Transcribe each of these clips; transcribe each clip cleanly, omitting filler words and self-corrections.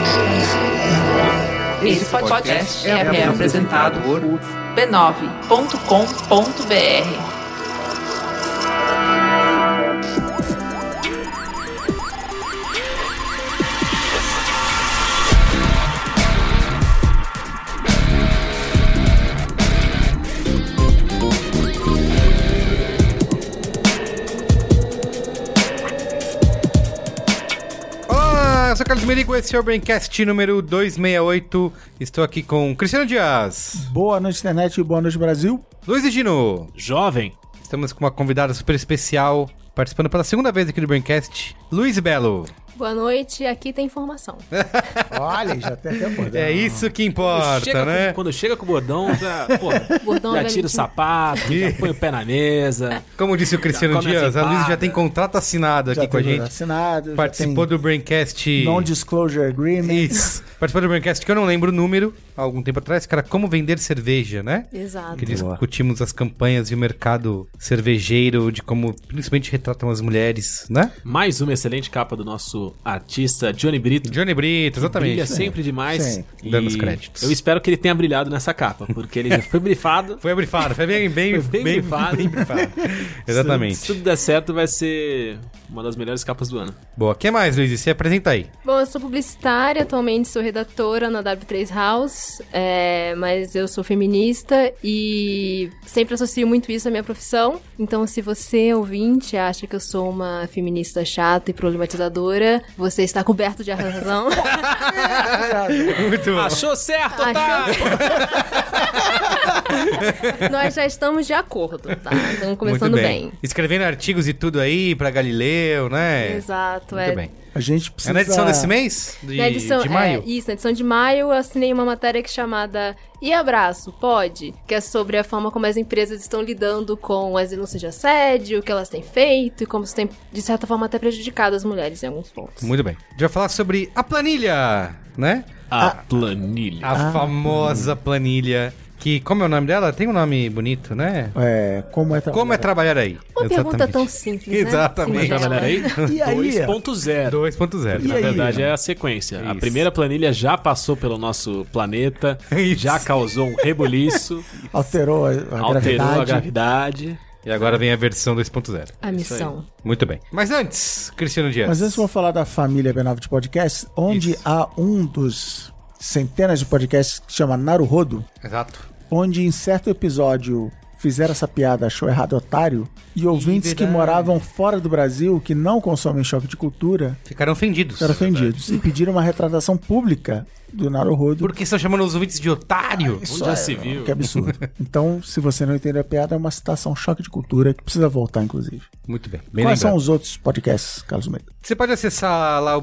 Esse podcast é apresentado por b9.com.br. Eu sou Carlos Merigo, esse é o Braincast número 268. Estou aqui com Cristiano Dias. Boa noite, internet, boa noite, Brasil. Luiz Gino. Jovem. Estamos com uma convidada super especial, participando pela segunda vez aqui do Braincast, Luiz Belo. Boa noite, aqui tem informação. Olha, já tem até bordão. É isso que importa, né? Quando chega com o bordão, já, Bordão já tira o sapato, já põe o pé na mesa. Como disse o Cristiano Dias, a Luiz já tem contrato assinado aqui com a gente. Assinado, Participou do Braincast... Non-Disclosure Agreement. Isso. Participou do Braincast que eu não lembro o número, há algum tempo atrás, que era Como Vender Cerveja, né? Exato. Que discutimos as campanhas e o mercado cervejeiro, de como principalmente retratam as mulheres, né? Mais uma excelente capa do nosso artista Johnny Brito. Johnny Brito, exatamente. Brilha sempre demais. Sim. E Dando os créditos. Eu espero que ele tenha brilhado nessa capa, porque ele já foi brifado. Foi brifado, foi bem brifado. bem brifado. Exatamente. Se tudo der certo, vai ser uma das melhores capas do ano. Boa. O que mais, Luiz? Se apresenta aí. Bom, eu sou publicitária, atualmente sou redatora na W3 House, mas eu sou feminista e sempre associo muito isso à minha profissão. Então, se você, ouvinte, acha que eu sou uma feminista chata e problematizadora, você está coberto de razão. Muito bom. Achou certo, tá? Nós já estamos de acordo, tá? Estamos começando Muito bem. Escrevendo artigos e tudo aí pra Galileu, né? Exato, Muito bem. A gente precisa... É na edição desse mês? Na edição, de maio? Isso, na edição de maio eu assinei uma matéria chamada E Abraço, Pode? Que é sobre a forma como as empresas estão lidando com as denúncias de assédio, o que elas têm feito e como isso tem, de certa forma, até prejudicado as mulheres em alguns pontos. Muito bem. A gente vai falar sobre a planilha, né? A planilha. A famosa planilha. Que, como é o nome dela? Tem um nome bonito, né? Como é trabalhar? Como é trabalhar aí? Uma pergunta tão simples, né? Exatamente. Singela. Trabalhar aí? E aí? 2.0. 2.0. E Na aí? verdade, é a sequência. Isso. A primeira planilha já passou pelo nosso planeta, Isso. já causou um rebuliço, Alterou a alterou a gravidade. gravidade. E agora vem a versão 2.0. A missão. Muito bem. Mas antes, Cristiano Dias. Mas antes eu vou falar da família B9 de podcast, onde Isso. há um dos centenas de podcasts que se chama Naruhodo, Exato. onde em certo episódio fizeram essa piada, achou errado otário, e ouvintes que verdade. moravam fora do Brasil, que não consomem choque de cultura, Ficaram ofendidos. ficaram ofendidos e pediram uma retratação pública do Naruhodo. Por que estão chamando os ouvintes de otário? Isso Onde já se viu? Que absurdo. Então, se você não entender a piada, é uma citação choque de cultura que precisa voltar, inclusive. Muito bem. Bem Quais são lembrado. os outros podcasts, Carlos Meira? Você pode acessar lá o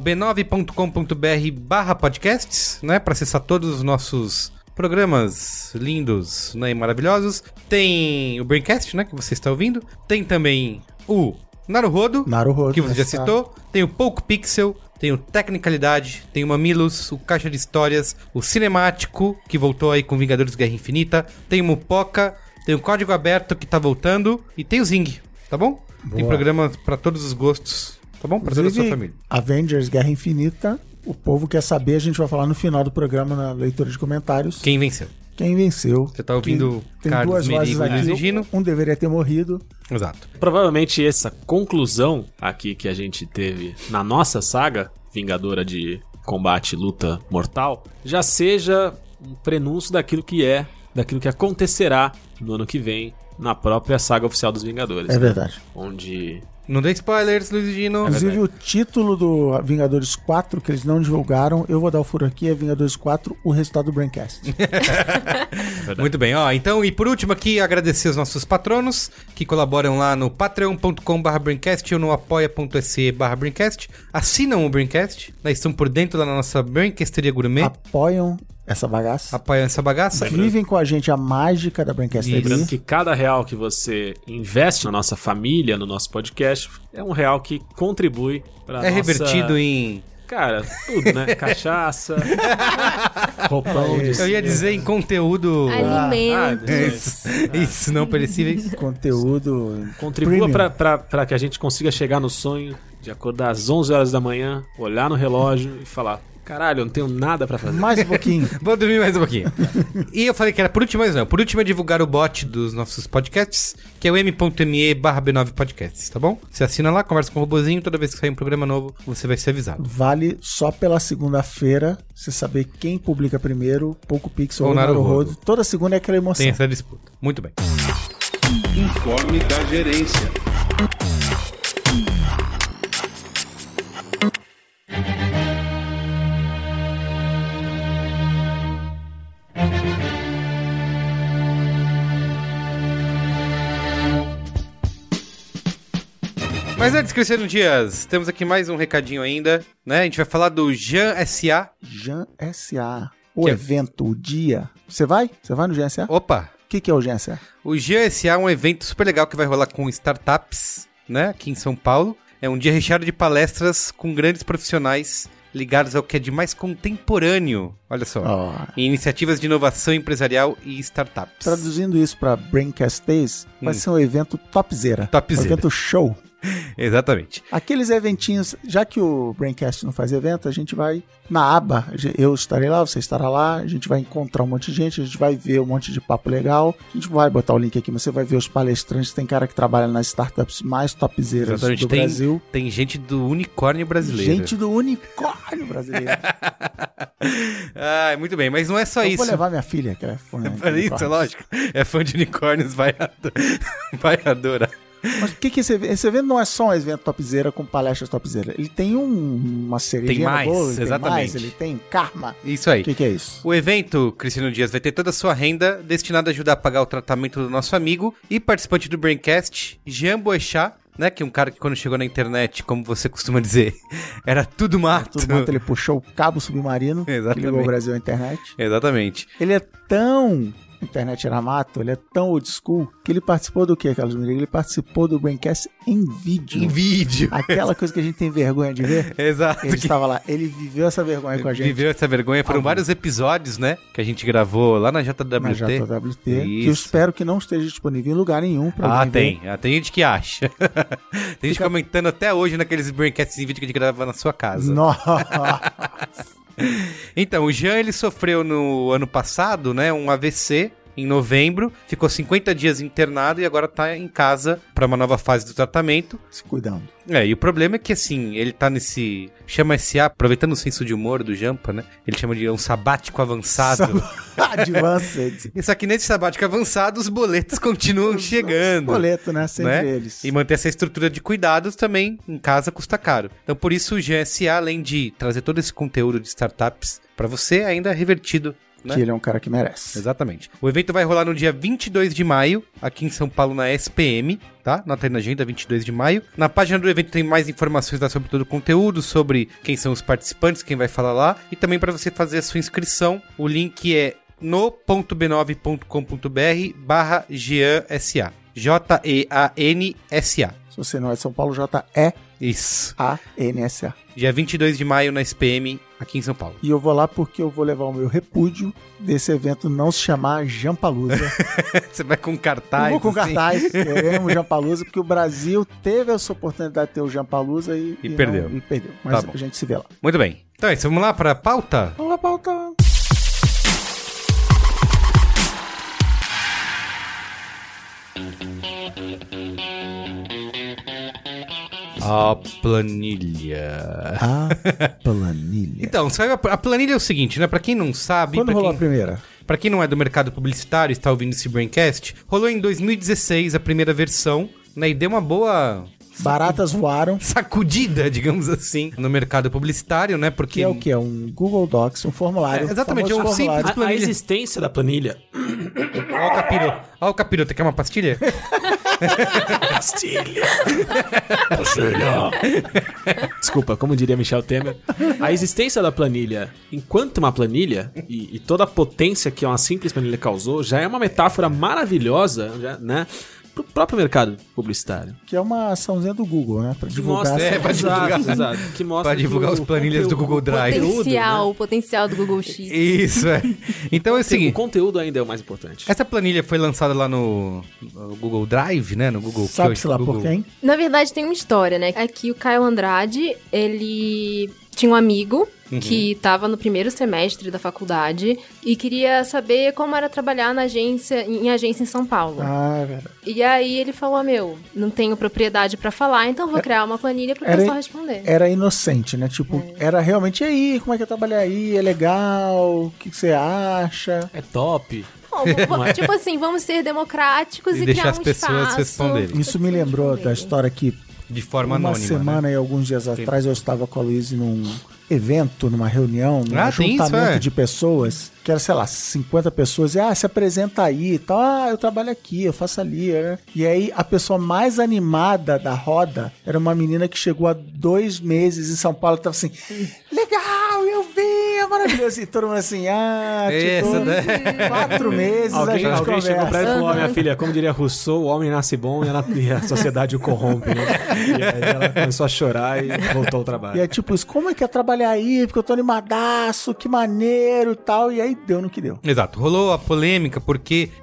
b9.com.br/podcasts, né? Para acessar todos os nossos programas lindos, né, e maravilhosos. Tem o Braincast, né, que você está ouvindo. Tem também o Naruhodo, Naruhodo, que você já né, citou. Tem o Poco Pixel, tem o Tecnicalidade, tem o Mamilos, o Caixa de Histórias, o Cinemático, que voltou aí com Vingadores Guerra Infinita. Tem o Mupoca, tem o Código Aberto, que tá voltando. E tem o Zing, tá bom? Tem programas para todos os gostos, tá bom? Para toda a sua família. Avengers Guerra Infinita. O povo quer saber, a gente vai falar no final do programa, na leitura de comentários. Quem venceu? Quem venceu. Você tá ouvindo Tem Carlos duas vozes Merigo e Luiz aqui. Gino? Um deveria ter morrido. Exato. Provavelmente essa conclusão aqui que a gente teve na nossa saga, Vingadora de Combate e Luta Mortal, já seja um prenúncio daquilo que acontecerá no ano que vem na própria saga oficial dos Vingadores. É verdade. Onde... Não dê spoilers, Luiz Gino. Inclusive o título do Vingadores 4, que eles não divulgaram, eu vou dar o furo aqui, é Vingadores 4, o resultado do Braincast. Muito bem, ó. Então, e por último aqui, agradecer os nossos patronos que colaboram lá no patreon.com/Braincast ou no apoia.se/Braincast. Assinam o Braincast, né? Estão por dentro da nossa Braincasteria Gourmet. Apoiam essa bagaça. Apoiam essa bagaça. Vivem com a gente a mágica da Braincasteria. Lembrando que cada real que você investe na nossa família, no nosso podcast, é um real que contribui para revertido em... Cara, tudo, né? Cachaça, roupão de... Eu ia dizer em conteúdo... Alimentos. Isso, não perecíveis. Conteúdo Contribua premium. para que a gente consiga chegar no sonho de acordar às 11 horas da manhã, olhar no relógio e falar: Caralho, eu não tenho nada pra fazer. Mais um pouquinho. Vou dormir mais um pouquinho. E eu falei que era por último, mas não. Por último é divulgar o bot dos nossos podcasts, que é o m.me/b9podcasts, tá bom? Você assina lá, conversa com o robozinho, toda vez que sair um programa novo, você vai ser avisado. Vale só pela segunda-feira, você saber quem publica primeiro, Poco Pixel Ou ou Naruhodo. Naruhodo. Toda segunda é aquela emoção. Tem essa disputa. Muito bem. Informe da gerência. Mas antes, Cristiano Dias, temos aqui mais um recadinho ainda, né? A gente vai falar do Jan S.A. Jan S.A. O Que é? evento, o dia. Você vai? Você vai no Jan S.A.? Opa! O que é o Jan S.A.? O Jan S.A. é um evento super legal que vai rolar com startups, né? Aqui em São Paulo. É um dia recheado de palestras com grandes profissionais ligados ao que é de mais contemporâneo, olha só, Ó, em iniciativas de inovação empresarial e startups. traduzindo isso para Braincast Days, vai ser um evento topzera. Topzera. Um evento show. Exatamente. Aqueles eventinhos, já que o Braincast não faz evento, a gente vai na aba, eu estarei lá, você estará lá, a gente vai encontrar um monte de gente, a gente vai ver um monte de papo legal, a gente vai botar o link aqui, mas você vai ver os palestrantes, tem cara que trabalha nas startups mais topzeiras Exatamente. do Brasil. Tem gente do unicórnio brasileiro. Gente do unicórnio brasileiro. Ah, muito bem, mas não é só Eu isso. vou levar minha filha, que é fã de Isso, unicórnios. lógico. É fã de unicórnios, vai adorar. Mas por que esse evento não é só um evento topzera com palestras topzera? Ele tem uma cerejinha Tem mais, no bolo, ele exatamente. tem mais, ele tem karma. Isso aí. O que é isso? O evento, Cristiano Dias, vai ter toda a sua renda destinada a ajudar a pagar o tratamento do nosso amigo e participante do Braincast, Jean Boechat, né? Que é um cara que quando chegou na internet, como você costuma dizer, era tudo mato. Todo mundo ele puxou o cabo submarino que Exatamente. ligou o Brasil à internet. Exatamente. Ele é tão... Internet era mato, ele é tão old school que ele participou do que, Carlos Mirigo? Ele participou do Braincast em vídeo. Em vídeo. Aquela coisa que a gente tem vergonha de ver. Exato. Ele estava lá, ele viveu essa vergonha com a gente. Viveu essa vergonha. Foram vários episódidos, né? Que a gente gravou lá na JWT. Na JWT, que eu Isso. espero que não esteja disponível em lugar nenhum pra alguém ver. tem. Tem gente que acha. Tem gente comentando até hoje naqueles Braincasts em vídeo que a gente grava na sua casa. Nossa. Então, o Jean, ele sofreu no ano passado, né, um AVC em novembro, ficou 50 dias internado e agora tá em casa para uma nova fase do tratamento. Se cuidando. E o problema é que, assim, ele tá nesse... Chama SA, aproveitando o senso de humor do Jampa, né? Ele chama de um sabático avançado. Advanced. Só que nesse sabático avançado, os boletos continuam chegando. Boleto, né? Sempre Né? eles. E manter essa estrutura de cuidados também em casa custa caro. Então, por isso, o GSA, além de trazer todo esse conteúdo de startups para você, ainda é revertido, né? Que ele é um cara que merece. Exatamente. O evento vai rolar no dia 22 de maio, aqui em São Paulo, na SPM, tá? Nota aí na agenda, 22 de maio. Na página do evento tem mais informações lá sobre todo o conteúdo, sobre quem são os participantes, quem vai falar lá. E também para você fazer a sua inscrição, o link é no.b9.com.br/GeanSA. Jeansa. Se você não é de São Paulo, J-E-A-N-S-A. Isso. Dia 22 de maio na SPM, aqui em São Paulo. E eu vou lá porque eu vou levar o meu repúdio desse evento não se chamar Jampalooza. Você vai com cartaz. Eu vou com assim. cartaz, queremos Jampalooza, porque o Brasil teve essa oportunidade de ter o Jampalooza e perdeu. E perdeu. Mas Tá bom. a gente se vê lá. Muito bem. Então é isso, vamos lá para a pauta? Vamos lá, pauta. A planilha. A planilha. Então, sabe, a planilha é o seguinte, né? Pra quem não sabe, Quando pra rolou a quem, primeira? pra quem não é do mercado publicitário e está ouvindo esse Braincast, rolou em 2016 a primeira versão, né? E deu uma boa Baratas voaram. sacudida, digamos assim, no mercado publicitário, né? Porque Que é o que? É um Google Docs, um formulário. Exatamente, é um famoso formulário. simples planilha. A existência da planilha. Ó o capiroto. Ó o capiroto, quer uma pastilha? Pastilha. Desculpa, como diria Michel Temer. A existência da planilha, enquanto uma planilha, e toda a potência que uma simples planilha causou, já é uma metáfora maravilhosa, já, né? Pro próprio mercado publicitário. Que é uma açãozinha do Google, né? Pra Que divulgar. mostra, essa- pra divulgar. exato, que mostra Pra divulgar que os planilhas do Google Drive. Potencial, né? o potencial do Google Sheets. Isso, é. Então é o O seguinte, conteúdo ainda é o mais importante. essa planilha foi lançada lá no Google Drive, né? No Google... Sabe-se lá Google... por quem? Na verdade, tem uma história, né? Aqui o Caio Andrade, ele tinha um amigo que estava no primeiro semestre da faculdade e queria saber como era trabalhar em agência em São Paulo. Ah, velho. E aí ele falou, não tenho propriedade pra falar, então vou criar uma planilha pro pessoal responder. Era inocente, né? Tipo, era realmente, e aí, como é que é trabalhar aí? É legal? O que você acha? É top. Tipo assim, vamos ser democráticos e deixar criar as um pessoas espaço. responderem. Isso me lembrou da história que De forma uma anônima, semana né? e alguns dias atrás eu estava com a Luiz num evento, numa reunião, num tem isso, ajuntamento de pessoas, que era, sei lá, 50 pessoas, e se apresenta aí e tal, eu trabalho aqui, eu faço ali, né? E aí a pessoa mais animada da roda era uma menina que chegou há 2 meses em São Paulo, tava assim, legal, eu vi, é maravilhoso, e todo mundo assim, tipo, 4 meses a gente alguém chegou pra ela e conversa. falou, minha filha, como diria Rousseau, o homem nasce bom e a sociedade o corrompe, né? E aí ela começou a chorar e voltou ao trabalho. E é tipo isso, como é que é trabalhar aí? Porque eu tô animadaço, que maneiro e tal. E aí deu no que deu. Exato. Rolou a polêmica porque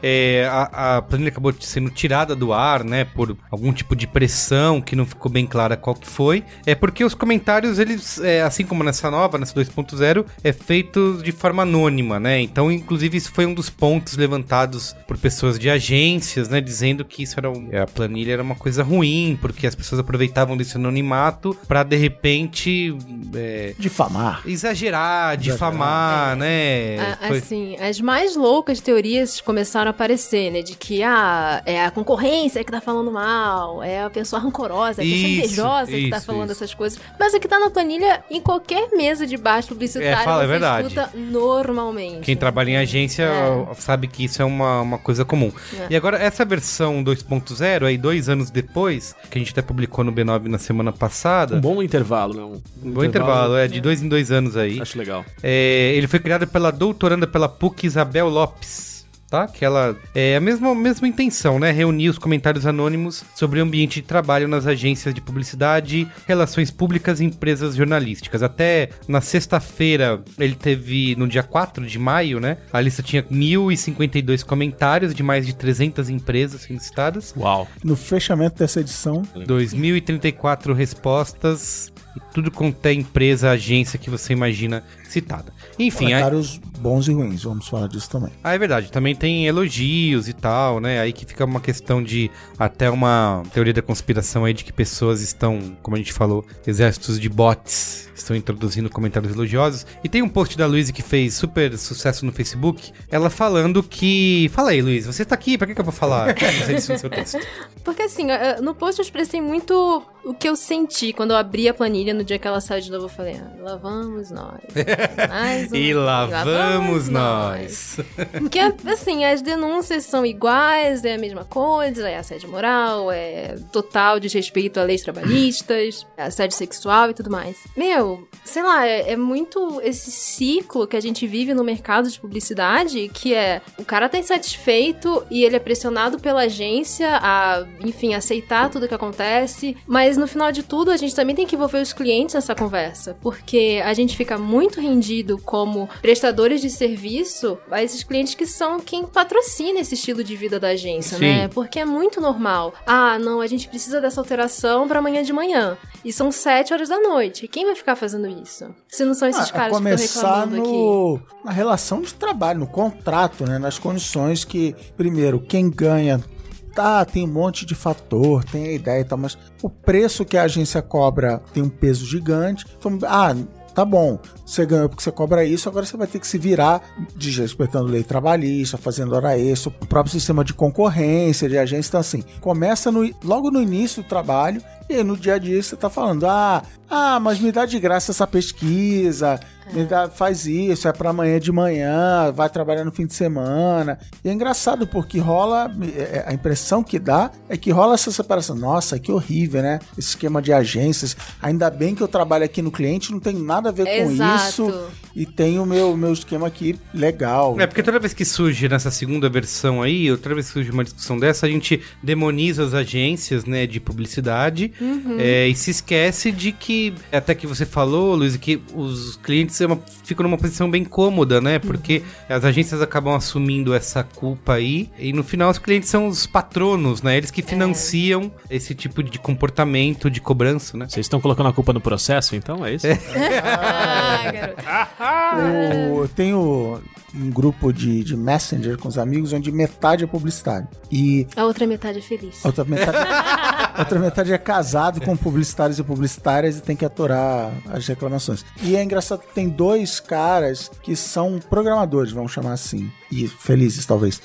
a planilha acabou sendo tirada do ar, né? Por algum tipo de pressão que não ficou bem clara qual que foi. É porque os comentários, eles, assim como nessa 2.0, é feitos de forma anônima, né? Então, inclusive, isso foi um dos pontos levantados por pessoas de agências, né? Dizendo que isso a planilha era uma coisa ruim, porque as pessoas aproveitavam desse anonimato pra, de repente... Difamar. Exagerar, difamar, né? Assim, as mais loucas teorias começaram a aparecer, né? De que, é a concorrência que tá falando mal, é a pessoa rancorosa, é a pessoa invejosa que tá falando essas coisas. Mas o que tá na planilha, em qualquer mesa de baixo publicitária, você escuta normalmente. Quem trabalha em agência sabe que isso é uma coisa comum. E agora, essa versão 2.0, aí 2 anos depois, que a gente até publicou no B9 na semana passada... Um bom intervalo, né? Um bom intervalo, de 2 em 2 anos aí. Acho legal. Ele foi criado pela doutoranda pela PUC Isabel Lopes, tá? Que ela é a mesma intenção, né? Reunir os comentários anônimos sobre o ambiente de trabalho nas agências de publicidade, relações públicas e empresas jornalísticas. Até na sexta-feira, ele teve, no dia 4 de maio, né? A lista tinha 1.052 comentários de mais de 300 empresas sendo citadas. Uau! No fechamento dessa edição... 2.034 respostas... Tudo quanto é empresa, agência que você imagina citada. Enfim... Comentários bons e ruins, vamos falar disso também. É verdade, também tem elogios e tal, né? Aí que fica uma questão de até uma teoria da conspiração aí de que pessoas estão, como a gente falou, exércitos de bots estão introduzindo comentários elogiosos. E tem um post da Luísa que fez super sucesso no Facebook, ela falando que... Fala aí, Luísa, você tá aqui, pra que eu vou falar isso no seu texto? Porque assim, no post eu expressei muito o que eu senti quando eu abri a planilha no dia que ela saiu de novo. Eu falei, lá vamos nós. E lá vamos nós. Porque, assim, as denúncias são iguais, é a mesma coisa, é assédio moral, é total desrespeito a leis trabalhistas, é assédio sexual e tudo mais. Sei lá, é muito esse ciclo que a gente vive no mercado de publicidade, que o cara tá insatisfeito e ele é pressionado pela agência a, enfim, aceitar tudo que acontece, mas no final de tudo a gente também tem que envolver os clientes nessa conversa, porque a gente fica muito rendido como prestadores de serviço a esses clientes que são quem patrocina esse estilo de vida da agência, né? Porque é muito normal. Não, a gente precisa dessa alteração pra amanhã de manhã. E são 7 horas da noite. Quem vai ficar fazendo isso? Se não são esses caras que estão reclamando aqui. Na relação de trabalho, no contrato, né? Nas condições que, primeiro, quem ganha... tem um monte de fator, tem a ideia e tal, mas o preço que a agência cobra tem um peso gigante. Então, tá bom, você ganhou porque você cobra isso, agora você vai ter que se virar desrespeitando lei trabalhista, fazendo hora extra, o próprio sistema de concorrência de agência. Então, assim, começa logo no início do trabalho, e aí no dia a dia você tá falando, mas me dá de graça essa pesquisa, faz isso, é pra amanhã de manhã, vai trabalhar no fim de semana. E é engraçado porque rola, a impressão que dá é que rola essa separação. Nossa, que horrível, né? Esse esquema de agências. Ainda bem que eu trabalho aqui no cliente, não tem nada a ver com isso. E tem o meu esquema aqui legal. Porque toda vez que surge nessa segunda versão aí, toda vez que surge uma discussão dessa, a gente demoniza as agências, né, de publicidade e se esquece de que, até que você falou, Luiz, que os clientes ficam numa posição bem cômoda, né? Porque as agências acabam assumindo essa culpa aí, e no final os clientes são os patronos, né? Eles que financiam esse tipo de comportamento, de cobrança, né? Vocês estão colocando a culpa no processo, então? É isso? Garoto. Eu tenho um grupo de Messenger com os amigos onde metade é publicitário. E A outra metade é feliz. a outra metade é casado com publicitários e publicitárias e tem que aturar as reclamações. E é engraçado que tem 2 caras que são programadores, vamos chamar assim. E felizes, talvez.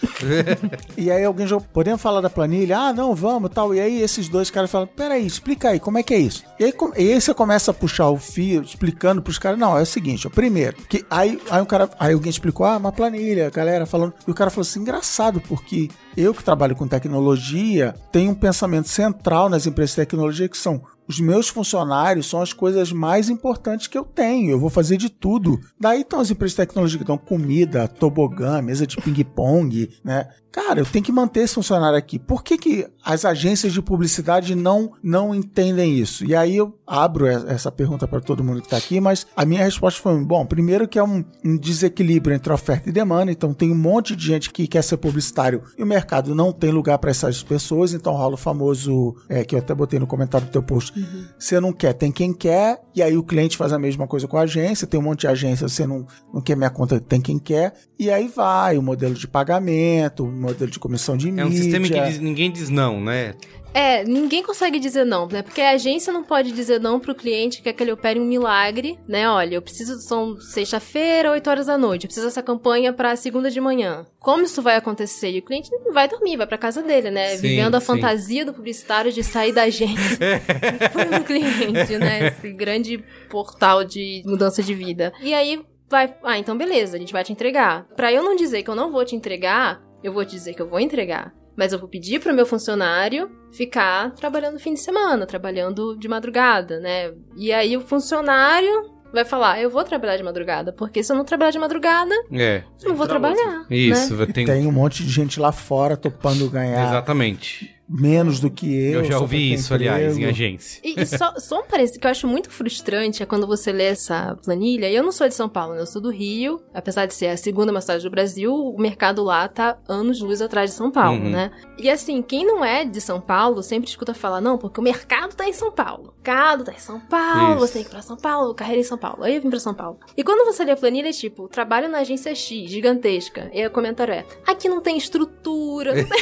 E aí alguém já... Podemos falar da planilha? Ah, não, vamos, tal. E aí esses 2 caras falam, peraí, explica aí, como é que é isso? E aí você começa a puxar o fio, explicando pros caras, não, é o seguinte, primeiro, que aí alguém explicou, uma planilha, a galera falando, e o cara falou assim, engraçado, porque eu que trabalho com tecnologia, tenho um pensamento central nas empresas de tecnologia que são os meus funcionários são as coisas mais importantes que eu tenho. Eu vou fazer de tudo. Daí estão as empresas de tecnologia que dão comida, tobogã, mesa de ping-pong, né? Cara, eu tenho que manter esse funcionário aqui. Por que as agências de publicidade não entendem isso? E aí eu abro essa pergunta para todo mundo que está aqui, mas a minha resposta foi, bom, primeiro que é um desequilíbrio entre oferta e demanda, então tem um monte de gente que quer ser publicitário e o mercado não tem lugar para essas pessoas, então rola o famoso, que eu até botei no comentário do teu post, você não quer, tem quem quer, e aí o cliente faz a mesma coisa com a agência, tem um monte de agência, você não quer minha conta, tem quem quer, e aí vai o modelo de pagamento, o modelo de comissão de mídia. É um sistema em que ninguém diz não, né? Ninguém consegue dizer não, né? Porque a agência não pode dizer não pro cliente que quer que ele opere um milagre, né? Olha, eu preciso, são sexta-feira, 8 horas da noite, eu preciso dessa campanha pra segunda de manhã. Como isso vai acontecer? E o cliente não vai dormir, vai pra casa dele, né? Sim, vivendo a sim. fantasia do publicitário de sair da agência e foi no cliente, né? Esse grande portal de mudança de vida. E aí vai, então beleza, a gente vai te entregar. Pra eu não dizer que eu não vou te entregar, eu vou te dizer que eu vou entregar. Mas eu vou pedir pro meu funcionário ficar trabalhando no fim de semana, trabalhando de madrugada, né? E aí o funcionário vai falar, eu vou trabalhar de madrugada, porque se eu não trabalhar de madrugada, eu não vou trabalhar. Isso, né? Tem um monte de gente lá fora topando ganhar Exatamente. menos do que Eu já só ouvi pra ter isso, aliás, em emprego. agência. E só um parênteses que eu acho muito frustrante é quando você lê essa planilha, e eu não sou de São Paulo, né? Eu sou do Rio, apesar de ser a segunda maior cidade do Brasil, o mercado lá tá anos-luz atrás de São Paulo, né? E assim, quem não é de São Paulo sempre escuta falar, não, porque o mercado tá em São Paulo. O mercado tá em São Paulo, Isso. você tem que ir pra São Paulo, carreira em São Paulo. Aí eu vim pra São Paulo. E quando você lê a planilha, é tipo, trabalho na agência X, gigantesca. E aí o comentário é, aqui não tem estrutura, não tem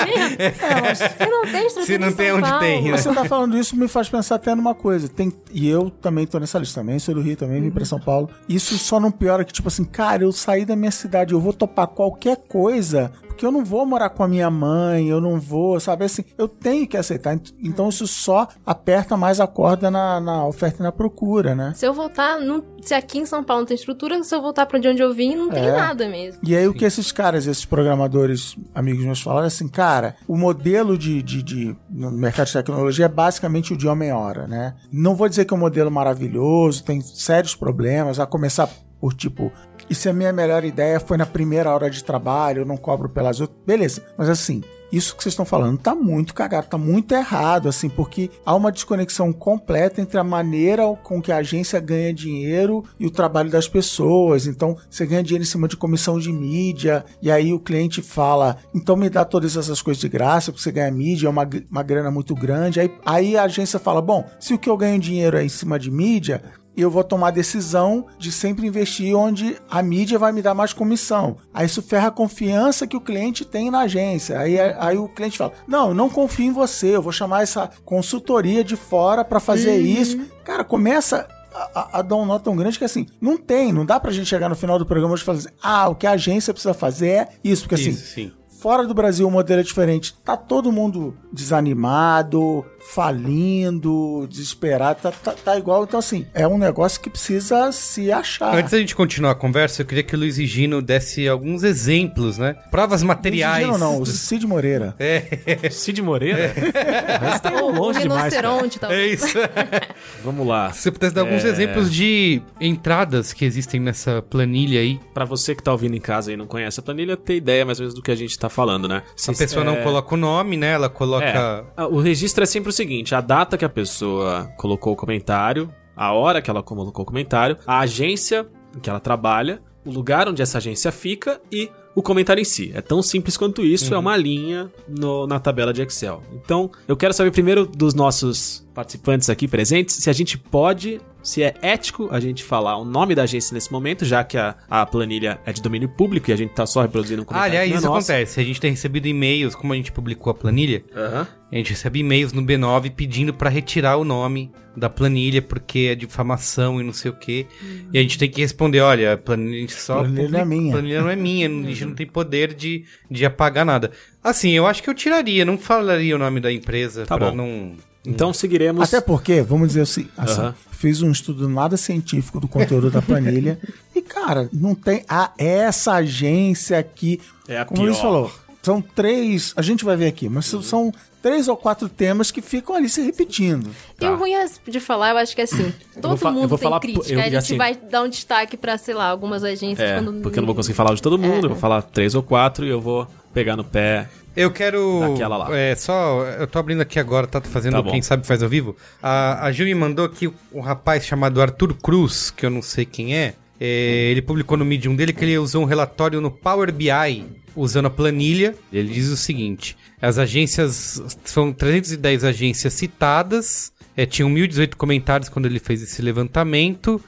mas se não tem estrutura Se não em tem São onde Paulo, tem, né? Mas você tá falando isso me faz pensar até numa coisa. E eu também tô nessa lista também, sou do Rio também, vim pra São Paulo. Isso só não piora que, tipo assim, cara, eu saí da minha cidade, eu vou topar qualquer coisa, porque eu não vou morar com a minha mãe, eu não vou, sabe assim, eu tenho que aceitar. Então isso só aperta mais a corda na oferta e na procura, né? Se eu voltar, se aqui em São Paulo não tem estrutura, se eu voltar pra onde eu vim, não tem nada mesmo. E aí o que esses caras, esses programadores, amigos meus, falaram assim, cara, o modelo no mercado de tecnologia é basicamente o de homem-hora, né? Não vou dizer que é um modelo maravilhoso, tem sérios problemas, a começar por tipo, e se a minha melhor ideia foi na primeira hora de trabalho, eu não cobro pelas outras, beleza, mas assim, isso que vocês estão falando tá muito cagado, tá muito errado, assim, porque há uma desconexão completa entre a maneira com que a agência ganha dinheiro e o trabalho das pessoas. Então, você ganha dinheiro em cima de comissão de mídia, e aí o cliente fala, então me dá todas essas coisas de graça, porque você ganha mídia, é uma grana muito grande. Aí a agência fala, bom, se o que eu ganho dinheiro é em cima de mídia, eu vou tomar a decisão de sempre investir onde a mídia vai me dar mais comissão. Aí isso ferra a confiança que o cliente tem na agência. Aí o cliente fala, não, eu não confio em você, eu vou chamar essa consultoria de fora para fazer isso. Cara, começa a dar um nó tão grande que assim, não dá pra gente chegar no final do programa e falar assim, o que a agência precisa fazer é isso, porque assim, Sim. fora do Brasil o modelo é diferente. Tá todo mundo desanimado, falindo, desesperado, tá igual. Então, assim, é um negócio que precisa se achar. Antes da gente continuar a conversa, eu queria que o Luiz e Gino desse alguns exemplos, né? Provas materiais. Não, o Cid Moreira. Cid Moreira? Mas tá O longe demais, cara. rinoceronte, talvez. É isso. Vamos lá. Se você pudesse dar alguns exemplos de entradas que existem nessa planilha aí. Pra você que tá ouvindo em casa e não conhece a planilha, ter ideia mais ou menos do que a gente tá falando, né? A pessoa não coloca o nome, né? Ela coloca... O registro é sempre sempre o seguinte, a data que a pessoa colocou o comentário, a hora que ela colocou o comentário, a agência em que ela trabalha, o lugar onde essa agência fica e o comentário em si. É tão simples quanto isso, é uma linha na tabela de Excel. Então, eu quero saber primeiro dos nossos participantes aqui presentes, se a gente pode, se é ético a gente falar o nome da agência nesse momento, já que a planilha é de domínio público e a gente tá só reproduzindo um comentário. Aliás, que não é isso nosso. acontece. A gente tem recebido e-mails, como a gente publicou a planilha, a gente recebe e-mails no B9 pedindo pra retirar o nome da planilha, porque é difamação e não sei o quê. E a gente tem que responder, olha, a planilha só... Planilha não é minha. A planilha não é minha, a gente não tem poder de apagar nada. Assim, eu acho que eu tiraria, não falaria o nome da empresa Tá pra bom. não... Então seguiremos... Até porque, vamos dizer assim, fiz um estudo nada científico do conteúdo da planilha e, cara, não tem essa agência aqui, É a como o Luiz pior. falou, são 3, a gente vai ver aqui, mas são 3 ou 4 temas que ficam ali se repetindo. E o ruim de falar, eu acho que é assim, todo eu mundo vou tem falar- crítica, eu- a gente assim- vai dar um destaque pra, sei lá, algumas agências. porque eu não vou conseguir falar de todo mundo, eu vou falar 3 ou 4 e eu vou pegar no pé. Eu quero... Daquela lá. Eu tô abrindo aqui agora, tá fazendo Tá bom. Quem Sabe Faz ao Vivo. A Ju me mandou aqui um rapaz chamado Arthur Cruz, que eu não sei quem é. Ele publicou no Medium dele que ele usou um relatório no Power BI, usando a planilha. Ele diz o seguinte, as agências, são 310 agências citadas, tinham 1.018 comentários quando ele fez esse levantamento,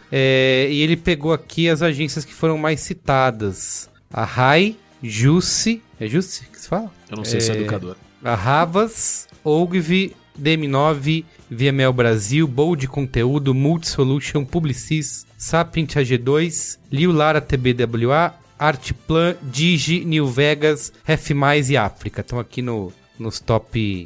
e ele pegou aqui as agências que foram mais citadas. A RAI, Jusce, é Jusce que se fala? Eu não sei se é educador. A Havas, Ogilvy, DM9, VML Brasil, Bold Conteúdo, Multisolution, Publicis, Sapient AG2, Liu Lara TBWA, Artplan, Digi, New Vegas, Ref+, e África. Estão aqui nos top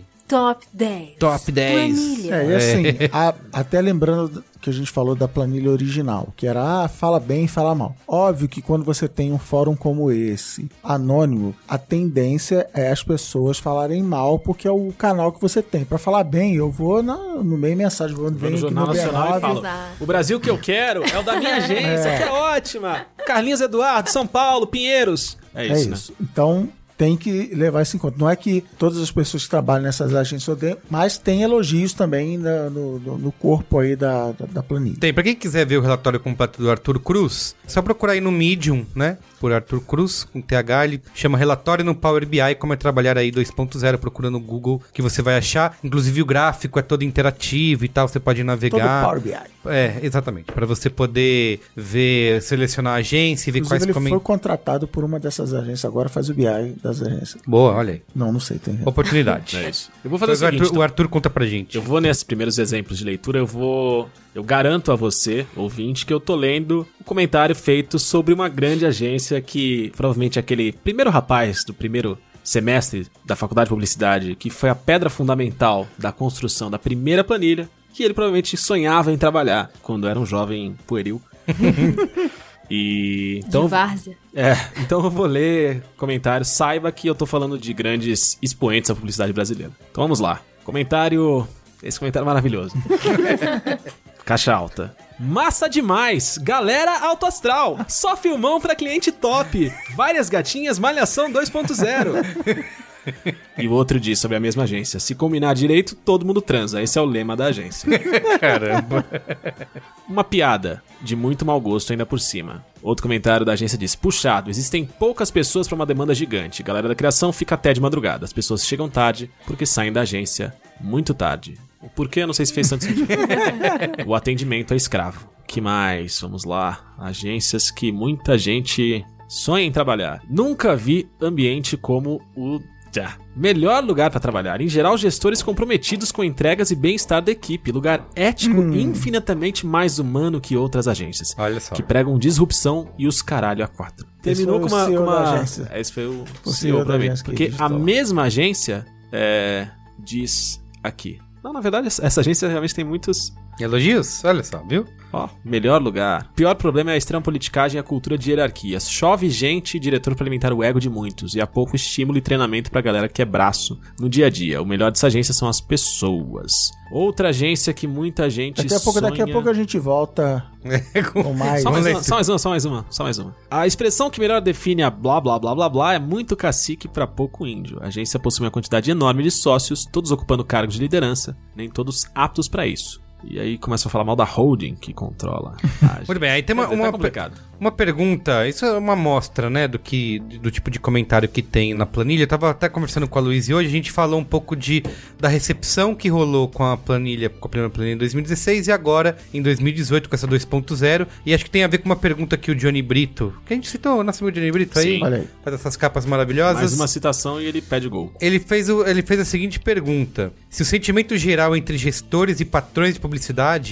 10. Top 10. Planilha. E assim, até lembrando que a gente falou da planilha original, que era fala bem e fala mal. Óbvio que quando você tem um fórum como esse, anônimo, a tendência é as pessoas falarem mal, porque é o canal que você tem. Pra falar bem, eu vou no meio mensagem, vou Vou no aqui Jornal no Nacional e B9, falo, Exato. o Brasil que eu quero é o da minha agência, que é ótima. Carlinhos Eduardo, São Paulo, Pinheiros. É isso, né? Então, tem que levar isso em conta. Não é que todas as pessoas que trabalham nessas agências odeiam, mas tem elogios também no corpo aí da planilha. Tem, pra quem quiser ver o relatório completo do Arthur Cruz, é só procurar aí no Medium, né? Por Arthur Cruz, com TH, ele chama Relatório no Power BI, como é trabalhar aí 2.0, procura no Google, que você vai achar. Inclusive o gráfico é todo interativo e tal, você pode navegar. Todo Power BI. Exatamente. Pra você poder ver, selecionar a agência e ver Inclusive, quais ele foi contratado por uma dessas agências, agora faz o BI das agências. Boa, olha aí. Não sei, tem. Oportunidade. É isso. Eu vou fazer Então, o seguinte, o Arthur conta pra gente. eu vou nesses primeiros exemplos de leitura, eu garanto a você, ouvinte, que eu tô lendo um comentário feito sobre uma grande agência que provavelmente aquele primeiro rapaz do primeiro semestre da Faculdade de Publicidade, que foi a pedra fundamental da construção da primeira planilha, que ele provavelmente sonhava em trabalhar quando era um jovem pueril. E De então, várzea. então eu vou ler comentários. Saiba que eu tô falando de grandes expoentes da publicidade brasileira. Então vamos lá. Esse comentário é maravilhoso. Caixa alta. Massa demais! Galera alto astral! Só filmão pra cliente top! Várias gatinhas, malhação 2.0. E o outro diz sobre a mesma agência: se combinar direito, todo mundo transa. Esse é o lema da agência. Caramba. Uma piada de muito mau gosto ainda por cima. Outro comentário da agência diz: puxado, existem poucas pessoas para uma demanda gigante. Galera da criação fica até de madrugada. As pessoas chegam tarde porque saem da agência muito tarde. O porquê eu não sei se fez tanto sentido. O atendimento é escravo. Que mais? Vamos lá. Agências que muita gente sonha em trabalhar. Nunca vi ambiente como o melhor lugar para trabalhar. Em geral, gestores comprometidos com entregas e bem-estar da equipe. Lugar ético e infinitamente mais humano que outras agências. Olha só. Que pregam disrupção e os caralho a 4. Terminou com foi o uma... CEO com uma... da agência. Esse foi o O CEO CEO pra da mim. agência que Porque a digitou. mesma agência diz aqui. Não, na verdade, essa agência realmente tem muitos Elogios? Olha só, viu? Ó, melhor lugar. Pior problema é a extrema politicagem e a cultura de hierarquias. Chove gente e diretor pra alimentar o ego de muitos. E há pouco estímulo e treinamento pra galera que é braço no dia a dia. O melhor dessa agência são as pessoas. Outra agência que muita gente Daqui a pouco a gente volta com mais. Só mais uma. A expressão que melhor define a blá blá blá blá blá é muito cacique pra pouco índio. A agência possui uma quantidade enorme de sócios, todos ocupando cargos de liderança, nem todos aptos pra isso. E aí começa a falar mal da holding que controla. Muito bem, aí tem uma pergunta, isso é uma amostra, né, do tipo de comentário que tem na planilha. Eu tava até conversando com a Luísa hoje, a gente falou um pouco da recepção que rolou com a primeira planilha em 2016 e agora em 2018 com essa 2.0. E acho que tem a ver com uma pergunta que o Johnny Brito, que a gente citou, o nosso amigo Johnny Brito aí, faz essas capas maravilhosas. Mais uma citação e ele pede gol. Ele fez a seguinte pergunta: se o sentimento geral entre gestores e patrões de publicidade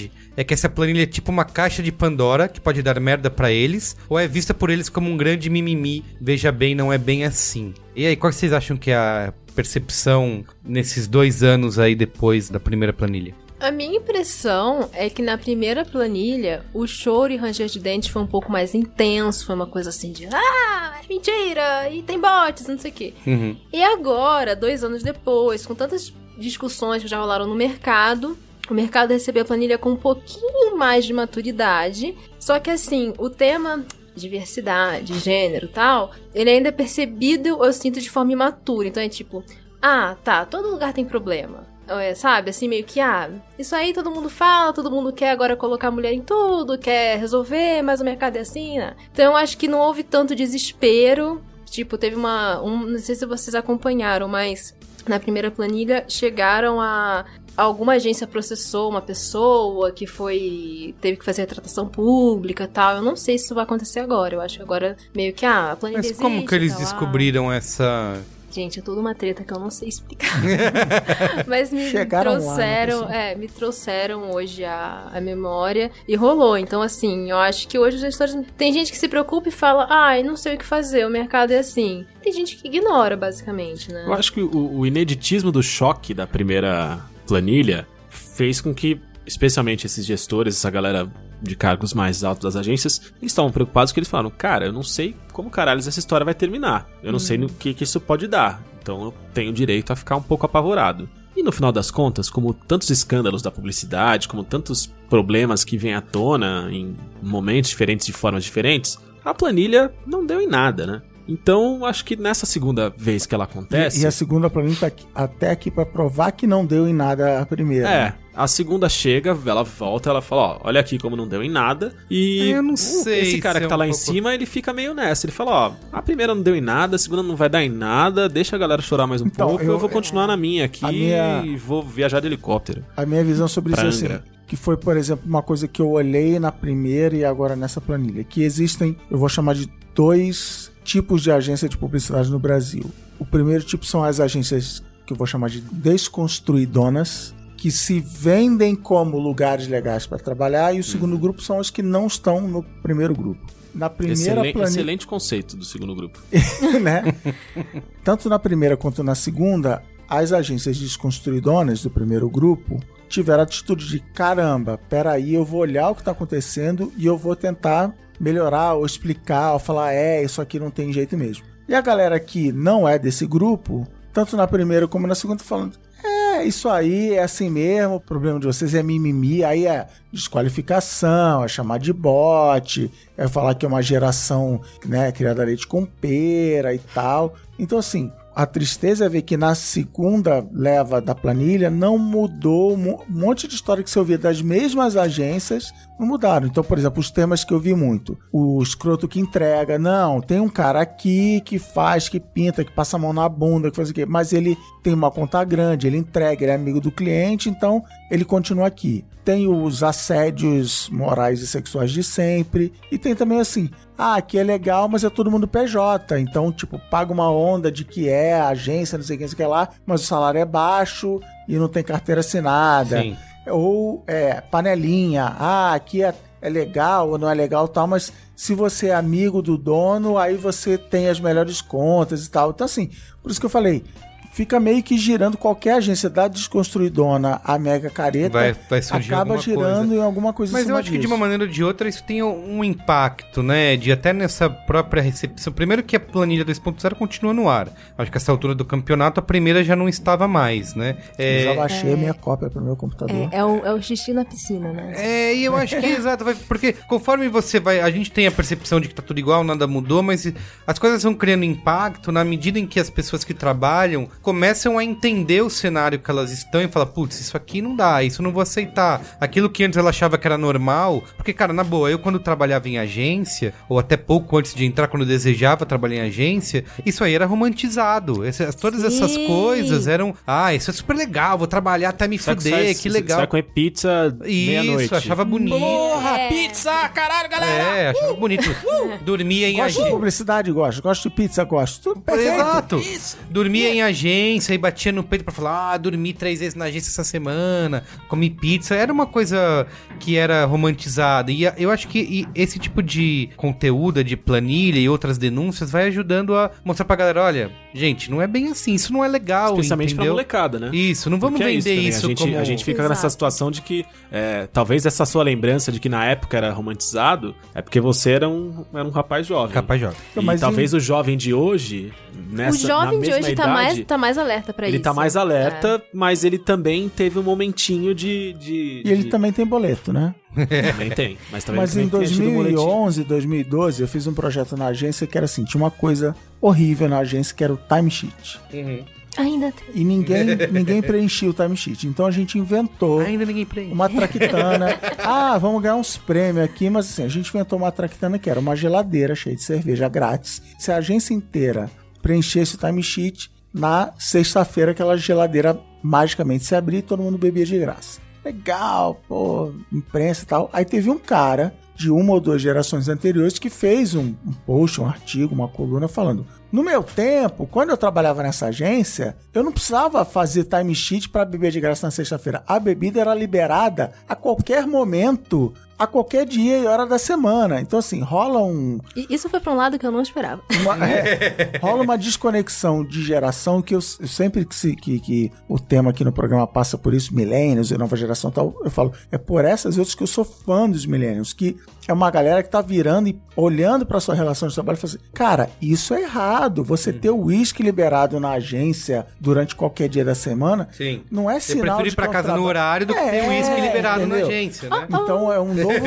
é que essa planilha é tipo uma caixa de Pandora que pode dar merda pra eles, ou é vista por eles como um grande mimimi, veja bem, não é bem assim. E aí, qual que vocês acham que é a percepção nesses 2 anos aí depois da primeira planilha? A minha impressão é que na primeira planilha, o choro e ranger de dente foi um pouco mais intenso, foi uma coisa assim de é mentira, e tem bots, não sei o quê. Uhum. E agora, 2 anos depois, com tantas discussões que já rolaram no mercado, o mercado recebeu a planilha com um pouquinho mais de maturidade, só que assim, o tema diversidade, gênero e tal, ele ainda é percebido, eu sinto, de forma imatura. Então é tipo, tá, todo lugar tem problema. Sabe, assim, meio que, isso aí todo mundo fala, todo mundo quer agora colocar a mulher em tudo, quer resolver, mas o mercado é assim, né? Então eu acho que não houve tanto desespero, tipo, teve não sei se vocês acompanharam, mas na primeira planilha chegaram alguma agência processou uma pessoa que teve que fazer retratação pública e tal. Eu não sei se isso vai acontecer agora. Eu acho que agora meio que a planilha existe. Mas como que eles descobriram essa... Gente, é tudo uma treta que eu não sei explicar. Mas me trouxeram hoje a memória e rolou. Então, assim, eu acho que hoje os gestores... Tem gente que se preocupa e fala, eu não sei o que fazer, o mercado é assim. Tem gente que ignora, basicamente, né? Eu acho que o ineditismo do choque da primeira planilha fez com que, especialmente esses gestores, essa galera de cargos mais altos das agências, eles estavam preocupados porque eles falaram, cara, eu não sei como caralho essa história vai terminar. Eu não sei no que isso pode dar. Então eu tenho direito a ficar um pouco apavorado. E no final das contas, como tantos escândalos da publicidade, como tantos problemas que vêm à tona em momentos diferentes, de formas diferentes, a planilha não deu em nada, né? Então, acho que nessa segunda vez que ela acontece... E a segunda planilha tá até aqui pra provar que não deu em nada a primeira. A segunda chega, ela volta, ela fala, olha aqui como não deu em nada. E eu não sei esse cara que tá lá em cima, ele fica meio nessa. Ele fala, a primeira não deu em nada, a segunda não vai dar em nada, deixa a galera chorar mais um pouco, eu vou continuar na minha aqui e vou viajar de helicóptero. A minha visão sobre isso é assim, que foi, por exemplo, uma coisa que eu olhei na primeira e agora nessa planilha, que existem, eu vou chamar de 2 tipos de agência de publicidade no Brasil. O primeiro tipo são as agências que eu vou chamar de desconstruidonas, que se vendem como lugares legais para trabalhar, e o segundo grupo são os que não estão no primeiro grupo. Na primeira planilha... Excelente conceito do segundo grupo. Né? Tanto na primeira quanto na segunda, as agências desconstruidonas do primeiro grupo tiveram a atitude de, caramba, peraí, eu vou olhar o que está acontecendo e eu vou tentar melhorar ou explicar ou falar, isso aqui não tem jeito mesmo. E a galera que não é desse grupo, tanto na primeira como na segunda, falando, isso aí é assim mesmo, o problema de vocês é mimimi, aí é desqualificação, é chamar de bot, é falar que é uma geração, né, criada a leite com pera e tal. Então, assim, a tristeza é ver que na segunda leva da planilha não mudou, um monte de história que você ouvia das mesmas agências não mudaram. Então, por exemplo, os temas que eu vi muito, o escroto que entrega, não, tem um cara aqui que faz, que pinta, que passa a mão na bunda, que faz o quê, mas ele tem uma conta grande, ele entrega, ele é amigo do cliente, então ele continua aqui. Tem os assédios morais e sexuais de sempre, e tem também assim, aqui é legal, mas é todo mundo PJ, então, tipo, paga uma onda de que é agência, não sei o que lá, mas o salário é baixo e não tem carteira assinada. Sim. Ou panelinha, aqui é legal ou não é legal tal, mas se você é amigo do dono, aí você tem as melhores contas e tal. Então, assim, por isso que eu falei, fica meio que girando qualquer agência da desconstruidona, a mega careta, vai surgir acaba alguma girando coisa. em alguma coisa Mas eu acho que de uma maneira ou de outra isso tem um impacto, né? De até nessa própria recepção. Primeiro que a planilha 2.0 continua no ar. Acho que essa altura do campeonato, a primeira já não estava mais, né? Eu já baixei a minha cópia pro meu computador. É o xixi na piscina, né? E eu acho que é exato, porque conforme você vai, a gente tem a percepção de que tá tudo igual, nada mudou, mas as coisas vão criando impacto na medida em que as pessoas que trabalham começam a entender o cenário que elas estão e falar, putz, isso aqui não dá, isso eu não vou aceitar. Aquilo que antes ela achava que era normal, porque, cara, na boa, eu quando trabalhava em agência, ou até pouco antes de entrar, quando eu desejava trabalhar em agência, isso aí era romantizado. Todas essas coisas eram, isso é super legal, vou trabalhar até me fuder, que legal. Você vai comer pizza meia-noite. Isso, achava bonito. Porra, pizza, caralho, galera! Achava bonito. Dormia em Gosto de agência. publicidade, gosto de pizza, gosto. Tudo perfeito. Exato. Dormia em agência e batia no peito pra falar, dormi 3 vezes na agência essa semana, comi pizza. Era uma coisa que era romantizada. E eu acho que esse tipo de conteúdo, de planilha e outras denúncias vai ajudando a mostrar pra galera, olha, gente, não é bem assim, isso não é legal, especialmente entendeu? pra molecada, né? Isso, não vamos Porque vender isso como... A gente fica Exato. nessa situação de que talvez essa sua lembrança de que na época era romantizado é porque você era um rapaz jovem. Rapaz jovem. E Mas talvez o jovem de hoje, O jovem de hoje tá mais alerta pra ele isso. tá mais alerta, mas ele também teve um momentinho de... E ele também tem boleto, né? Também tem. Mas também Mas em tem tido boletim. 2011, 2012, eu fiz um projeto na agência que era assim, tinha uma coisa horrível na agência que era o timesheet. Ainda tem. E ninguém preenchia o timesheet. Então a gente inventou Ainda ninguém prende. uma traquitana. Vamos ganhar uns prêmios aqui, mas assim, a gente inventou uma traquitana que era uma geladeira cheia de cerveja grátis. Se a agência inteira preenchesse o timesheet, na sexta-feira aquela geladeira magicamente se abria e todo mundo bebia de graça. Legal, imprensa e tal. Aí teve um cara de uma ou duas gerações anteriores que fez um post, um artigo, uma coluna falando: no meu tempo, quando eu trabalhava nessa agência, eu não precisava fazer timesheet para beber de graça na sexta-feira. A bebida era liberada a qualquer momento, a qualquer dia e hora da semana. Então, assim, rola E isso foi pra um lado que eu não esperava. rola uma desconexão de geração que eu sempre que o tema aqui no programa passa por isso, millennials e nova geração e tal, eu falo, é por essas outras que eu sou fã dos millennials, que é uma galera que tá virando e olhando pra sua relação de trabalho e fala assim, cara, isso é errado, você ter o uísque liberado na agência durante qualquer dia da semana, Sim. Não é Eu sinal prefiro ir de pra casa no horário do que ter uísque liberado na agência, né? Então é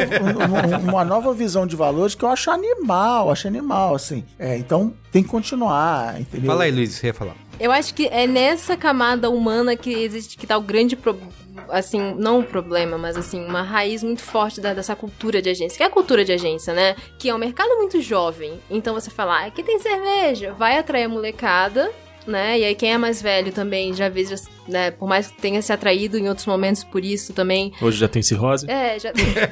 uma nova visão de valores que eu acho animal, assim. Então tem que continuar, entendeu? Fala aí, Luiz, você ia falar. Eu acho que é nessa camada humana que existe, que tá o grande assim, não um problema, mas assim, uma raiz muito forte dessa cultura de agência, que é a cultura de agência, né? Que é um mercado muito jovem. Então você fala, aqui tem cerveja, vai atrair a molecada, né? E aí quem é mais velho também, já às vezes, né, por mais que tenha se atraído em outros momentos por isso também. Hoje já tem cirrose? Já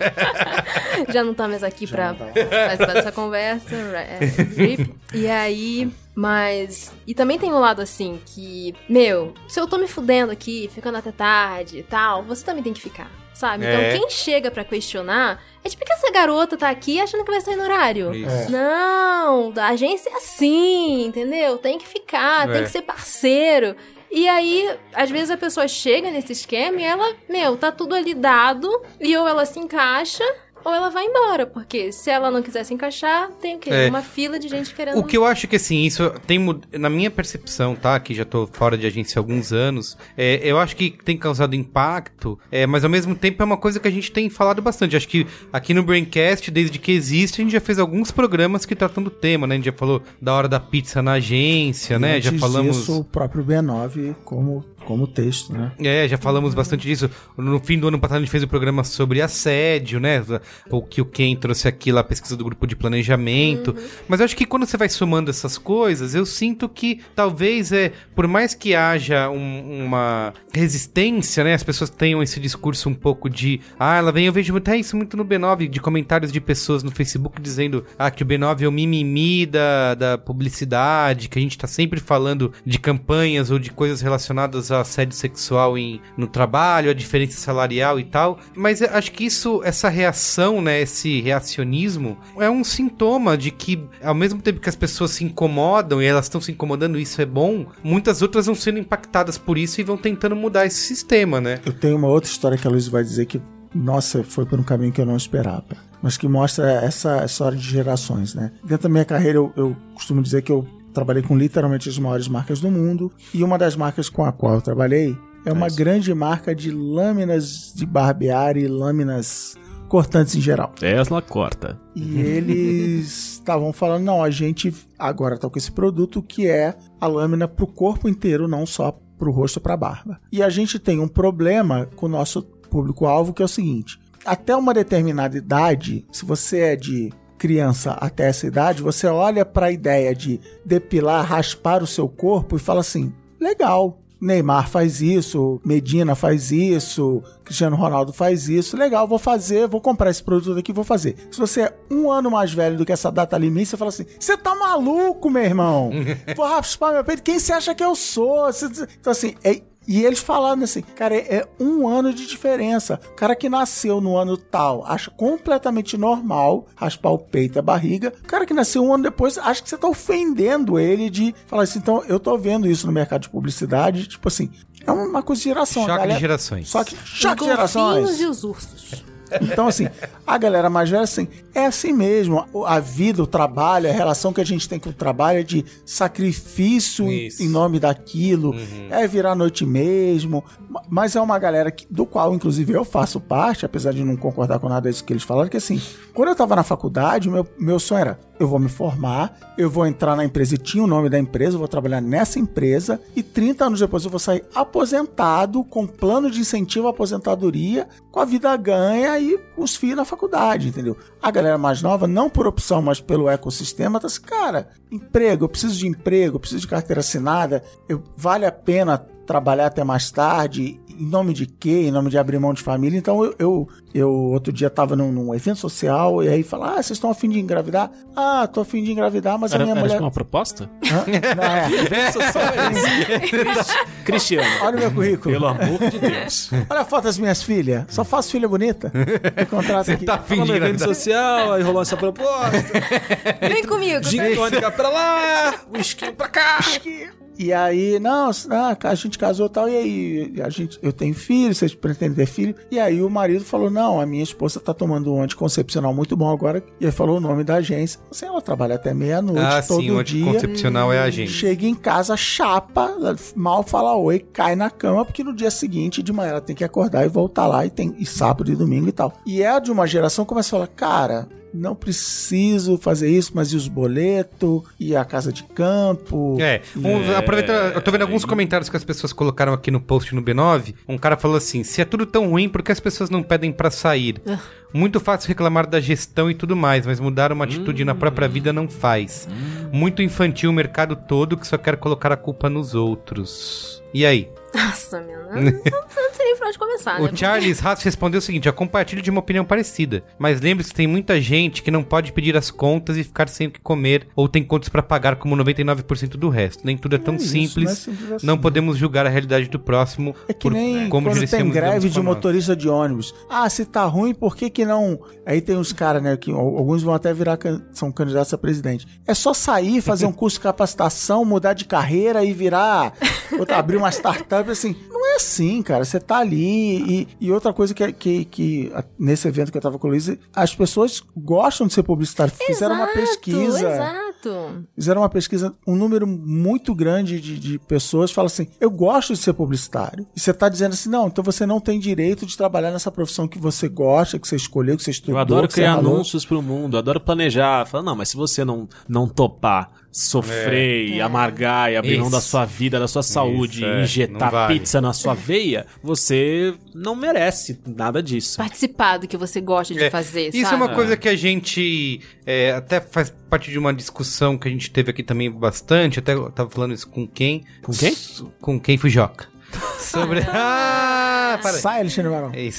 já não tá mais aqui pra participar dessa conversa. RIP. E aí, e também tem um lado assim que, se eu tô me fudendo aqui, ficando até tarde e tal, você também tem que ficar, sabe? Então quem chega pra questionar é tipo que essa garota tá aqui achando que vai sair no horário. Não, a agência é assim, entendeu? Tem que ficar, tem que ser parceiro. E aí, às vezes a pessoa chega nesse esquema e ela, tá tudo ali dado, e ou ela se encaixa, ou ela vai embora, porque se ela não quiser se encaixar, tem o quê? Uma fila de gente querendo... O que eu acho que, assim, isso tem... Na minha percepção, tá? Que já tô fora de agência há alguns anos, eu acho que tem causado impacto, mas ao mesmo tempo é uma coisa que a gente tem falado bastante. Acho que aqui no Braincast, desde que existe, a gente já fez alguns programas que tratam do tema, né? A gente já falou da hora da pizza na agência, né? Já falamos... Disso, o próprio B9 como texto, né? Já falamos bastante disso. No fim do ano passado a gente fez um programa sobre assédio, né? O que o Ken trouxe aqui lá, a pesquisa do grupo de planejamento. Mas eu acho que quando você vai somando essas coisas, eu sinto que talvez, por mais que haja uma resistência, né? As pessoas tenham esse discurso um pouco de... eu vejo até isso muito no B9, de comentários de pessoas no Facebook dizendo que o B9 é o mimimi da publicidade, que a gente tá sempre falando de campanhas ou de coisas relacionadas ao assédio sexual no trabalho, a diferença salarial e tal. Mas eu acho que essa reação, né, esse reacionismo, é um sintoma de que, ao mesmo tempo que as pessoas se incomodam e elas estão se incomodando, isso é bom, muitas outras vão sendo impactadas por isso e vão tentando mudar esse sistema, né? Eu tenho uma outra história que a Luiz vai dizer que, nossa, foi por um caminho que eu não esperava, mas que mostra essa história de gerações, né? Dentro da minha carreira, eu costumo dizer que eu trabalhei com literalmente as maiores marcas do mundo, e uma das marcas com a qual eu trabalhei é uma grande marca de lâminas de barbear e lâminas cortantes em geral. Tesla corta. E eles estavam falando, não, a gente agora tá com esse produto que é a lâmina pro corpo inteiro, não só pro rosto ou pra barba. E a gente tem um problema com o nosso público-alvo, que é o seguinte: até uma determinada idade, se você é de criança até essa idade, você olha para a ideia de depilar, raspar o seu corpo e fala assim, legal, Neymar faz isso, Medina faz isso, Cristiano Ronaldo faz isso, legal, vou comprar esse produto aqui, vou fazer. Se você é 1 ano mais velho do que essa data limite, você fala assim, você tá maluco, meu irmão? Vou raspar meu peito, quem você acha que eu sou? Então assim, e eles falando assim, cara, é 1 ano de diferença. O cara que nasceu no ano tal acha completamente normal raspar o peito e a barriga. O cara que nasceu 1 ano depois acha que você tá ofendendo ele de falar assim, então eu tô vendo isso no mercado de publicidade, tipo assim, é uma coisa de geração. Choque de gerações. Choque de gerações. Os golfinhos e os ursos. Então, assim, a galera mais velha, assim, é assim mesmo. A vida, o trabalho, a relação que a gente tem com o trabalho é de sacrifício em nome daquilo, é virar à noite mesmo. Mas é uma galera do qual, inclusive, eu faço parte, apesar de não concordar com nada disso que eles falaram, que assim, quando eu tava na faculdade, meu sonho era, eu vou me formar, eu vou entrar na empresa e tinha o nome da empresa, eu vou trabalhar nessa empresa e 30 anos depois eu vou sair aposentado, com plano de incentivo à aposentadoria, com a vida ganha e os filhos na faculdade, entendeu? A galera mais nova, não por opção, mas pelo ecossistema, tá assim, cara, emprego, eu preciso de carteira assinada, vale a pena trabalhar até mais tarde, em nome de quê? Em nome de abrir mão de família. Então eu outro dia tava num evento social e aí fala, vocês estão a fim de engravidar? Tô a fim de engravidar, mas a minha mulher... Era uma proposta? Não, Evento social é isso. Cristiano. Olha o meu currículo. Pelo amor de Deus. Olha a foto das minhas filhas. Só faço filha bonita. Me contrata aqui. Tá afim de No evento engravidar. social, aí rolou essa proposta. Vem comigo. Gin tônica pra lá, whisky pra cá. E aí, a gente casou e tal, e aí eu tenho filho, vocês pretendem ter filho? E aí o marido falou, não, a minha esposa tá tomando um anticoncepcional muito bom agora, e aí falou o nome da agência. Assim, ela trabalha até meia-noite, todo sim, o dia. anticoncepcional é a gente. Chega em casa, chapa, mal fala oi, cai na cama, porque no dia seguinte, de manhã, ela tem que acordar e voltar lá, e sábado e domingo e tal. E é de uma geração que começa a falar, cara, não preciso fazer isso, mas e os boletos? E a casa de campo? Aproveita, eu tô vendo alguns comentários que as pessoas colocaram aqui no post no B9. Um cara falou assim, se é tudo tão ruim, por que as pessoas não pedem pra sair? Muito fácil reclamar da gestão e tudo mais, mas mudar uma atitude na própria vida não faz. Muito infantil o mercado todo que só quer colocar a culpa nos outros. E aí? Nossa, meu, não sei nem por onde começar, né? O Charles Haas respondeu o seguinte, eu compartilho de uma opinião parecida, mas lembre-se que tem muita gente que não pode pedir as contas e ficar sem o que comer, ou tem contas pra pagar como 99% do resto. Nem tudo é tão simples, não podemos julgar a realidade do próximo É que nem quando tem greve de motorista de ônibus. Se tá ruim, por que não... Aí tem uns caras, né, que alguns vão até são candidatos a presidente. É só sair, fazer um curso de capacitação, mudar de carreira e virar... abrir uma startup, assim... Não é assim, cara. Você tá ali e outra coisa que nesse evento que eu tava com o Luiz, as pessoas gostam de ser publicitário. Fizeram uma pesquisa. Exato. Fizeram uma pesquisa, um número muito grande de pessoas falam assim, eu gosto de ser publicitário. E você tá dizendo assim, não, então você não tem direito de trabalhar nessa profissão que você gosta, que você escolheu, que você estudou. Eu adoro que você criar ralou. anúncios pro mundo, adoro planejar. Fala, não, mas se você não topar, sofrer e amargar e abrir mão da sua vida, da sua saúde, Isso, injetar não vale. pizza na sua veia, você não merece nada disso. Participar do que você gosta de fazer, sabe? Isso é uma coisa que a gente até faz parte de uma discussão que a gente teve aqui também bastante, até eu tava falando isso com quem? Com quem? Com quem Fujoca. Sobre... para. Sai, Alexandre Marão. É isso.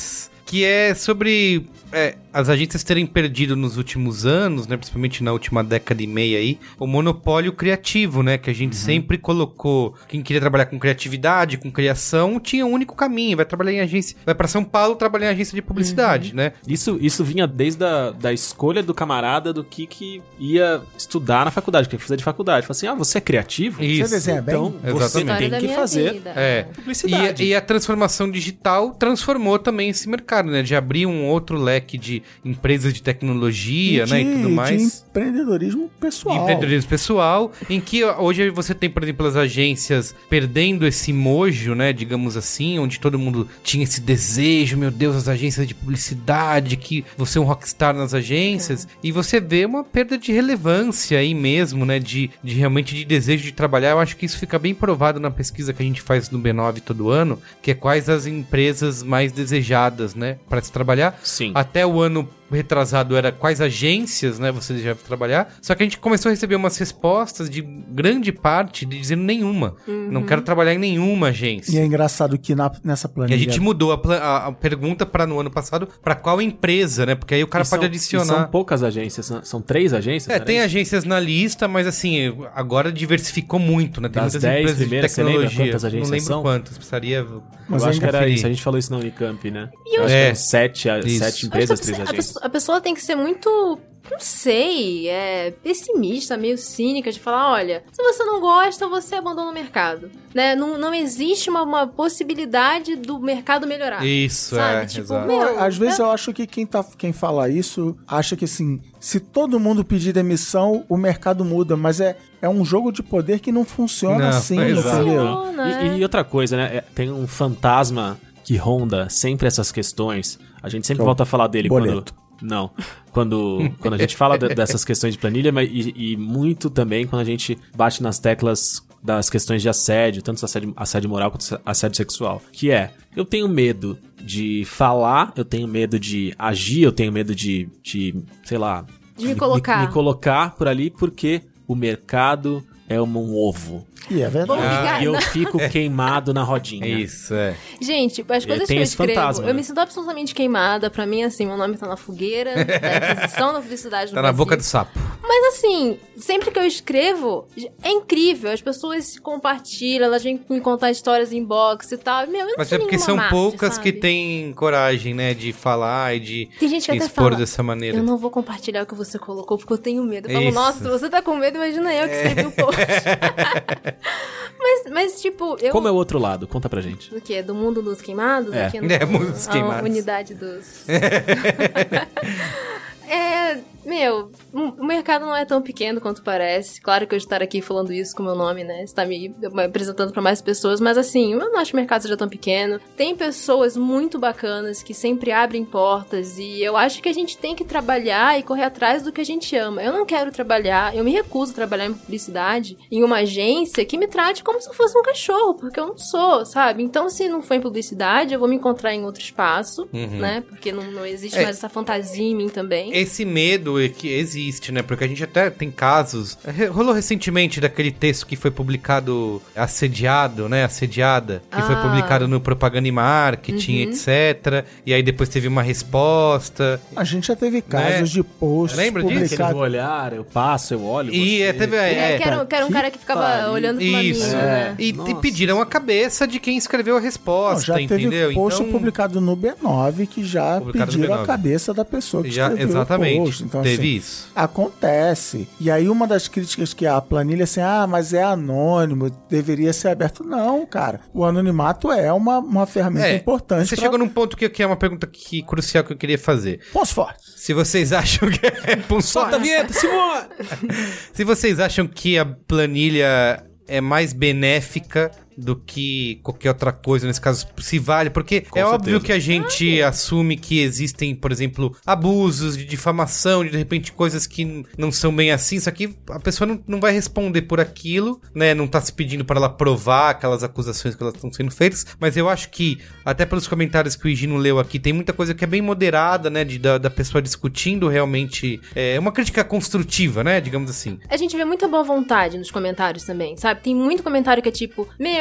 que é sobre as agências terem perdido nos últimos anos, né, principalmente na última década e meia aí, o monopólio criativo, né, que a gente sempre colocou. Quem queria trabalhar com criatividade, com criação, tinha um único caminho, vai trabalhar em agência, vai pra São Paulo trabalhar em agência de publicidade, né? Isso vinha desde da escolha do camarada do que ia estudar na faculdade, o que ia fazer de faculdade. Fala assim, você é criativo? Isso. Você desenha bem? Então você Exatamente. tem que fazer publicidade. E a transformação digital transformou também esse mercado, né? De abrir um outro leque de empresas de tecnologia, né? E tudo mais. De empreendedorismo pessoal. Empreendedorismo pessoal, em que hoje você tem, por exemplo, as agências perdendo esse mojo, né? Digamos assim, onde todo mundo tinha esse desejo, meu Deus, as agências de publicidade, que você é um rockstar nas agências, e você vê uma perda de relevância aí mesmo, né? De realmente de desejo de trabalhar. Eu acho que isso fica bem provado na pesquisa que a gente faz no B9 todo ano, que é quais as empresas mais desejadas, né? Para se trabalhar. Sim. Até o ano retrasado era quais agências, né, você desejava trabalhar. Só que a gente começou a receber umas respostas de grande parte dizendo nenhuma. Não quero trabalhar em nenhuma agência. E é engraçado que nessa E planilha... a gente mudou a pergunta para no ano passado para qual empresa, né? Porque aí o cara pode adicionar. São poucas agências, são 3 agências? Tem agências na lista, mas assim, agora diversificou muito, né? Tem das muitas 10 empresas primeiras, de tecnologia. você lembra quantas agências não lembro são? quantas, precisaria... Mas Eu acho que era conferir. isso, a gente falou isso na Unicamp, né? E eu Eu acho acho- que eram 7 empresas, 3 agências. A pessoa tem que ser muito, não sei, pessimista, meio cínica, de falar, olha, se você não gosta, você abandona o mercado, né? Não existe uma possibilidade do mercado melhorar. Isso, sabe? Tipo, exato. meu, Às vezes eu acho que quem fala isso acha que assim, se todo mundo pedir demissão, o mercado muda, mas é um jogo de poder que não funciona Não, assim, exato. entendeu? funciona, E outra coisa, né? Tem um fantasma que ronda sempre essas questões. A gente sempre Que é o volta a falar dele boleto. quando a gente fala dessas questões de planilha, mas e muito também quando a gente bate nas teclas das questões de assédio, tanto assédio moral quanto assédio sexual. Que é, eu tenho medo de falar, eu tenho medo de agir, eu tenho medo de sei lá... De me colocar. Me colocar por ali porque o mercado é um ovo. E é verdade. Obrigada. E eu fico queimado na rodinha. Isso, Gente, as coisas que Tem eu esse escrevo, fantasma, eu né? me sinto absolutamente queimada. Pra mim, assim, meu nome tá na fogueira, da aquisição da publicidade no Tá na Brasil. boca do sapo. Mas assim, sempre que eu escrevo, é incrível. As pessoas compartilham, elas vêm me contar histórias em box e tal. Meu, eu não Mas sou é porque nenhuma são Marte, poucas sabe? que têm coragem, né, de falar e de Tem gente que até expor fala, dessa maneira. eu não vou compartilhar o que você colocou porque eu tenho medo. Eu falo, Isso. nossa, se você tá com medo, imagina eu que escrevi o post. mas, tipo, eu... Como é o outro lado? Conta pra gente. O quê? Do mundo dos queimados? É. Aqui no, Mundo dos a Queimados. unidade dos... o mercado não é tão pequeno quanto parece. Claro que eu estar aqui falando isso com o meu nome, né? Está me apresentando para mais pessoas, mas assim, eu não acho que o mercado seja tão pequeno. Tem pessoas muito bacanas que sempre abrem portas e eu acho que a gente tem que trabalhar e correr atrás do que a gente ama. Eu não quero trabalhar, eu me recuso a trabalhar em publicidade em uma agência que me trate como se eu fosse um cachorro, porque eu não sou, sabe? Então, se não for em publicidade, eu vou me encontrar em outro espaço, né? Porque não existe mais essa fantasia em mim também. Esse medo é que existe, né? Porque a gente até tem casos... Rolou recentemente daquele texto que foi publicado assediado, né? Assediada, que foi publicado no Propaganda e Marketing, etc. E aí depois teve uma resposta. A gente já teve casos de posts Lembra disso? Aquele publicados. olhar, eu passo, eu olho. E você. teve... Que era um cara que ficava pariu. olhando pro Isso. maminho, né? E Nossa. pediram a cabeça de quem escreveu a Não, resposta, já entendeu? teve post Então, publicado no B9 que já Publicado no pediram B9. a cabeça da pessoa que já, escreveu exatamente. o post. Então, teve assim, isso. acontece. E aí uma das críticas que a planilha assim, mas é anônimo, deveria ser aberto. Não, cara. O anonimato é uma ferramenta importante. Você chegou num ponto que é uma pergunta crucial que eu queria fazer. Pontos fortes. Se vocês acham que Solta a vinheta, Simone! Se vocês acham que a planilha é mais benéfica do que qualquer outra coisa, nesse caso, se vale, porque Com é certeza. óbvio que a gente assume que existem, por exemplo, abusos de difamação, de repente coisas que não são bem assim, só que a pessoa não vai responder por aquilo, né, não tá se pedindo para ela provar aquelas acusações que elas estão sendo feitas, mas eu acho que, até pelos comentários que o Higino leu aqui, tem muita coisa que é bem moderada, né, da pessoa discutindo realmente, uma crítica construtiva, né, digamos assim. A gente vê muita boa vontade nos comentários também, sabe? Tem muito comentário que é tipo,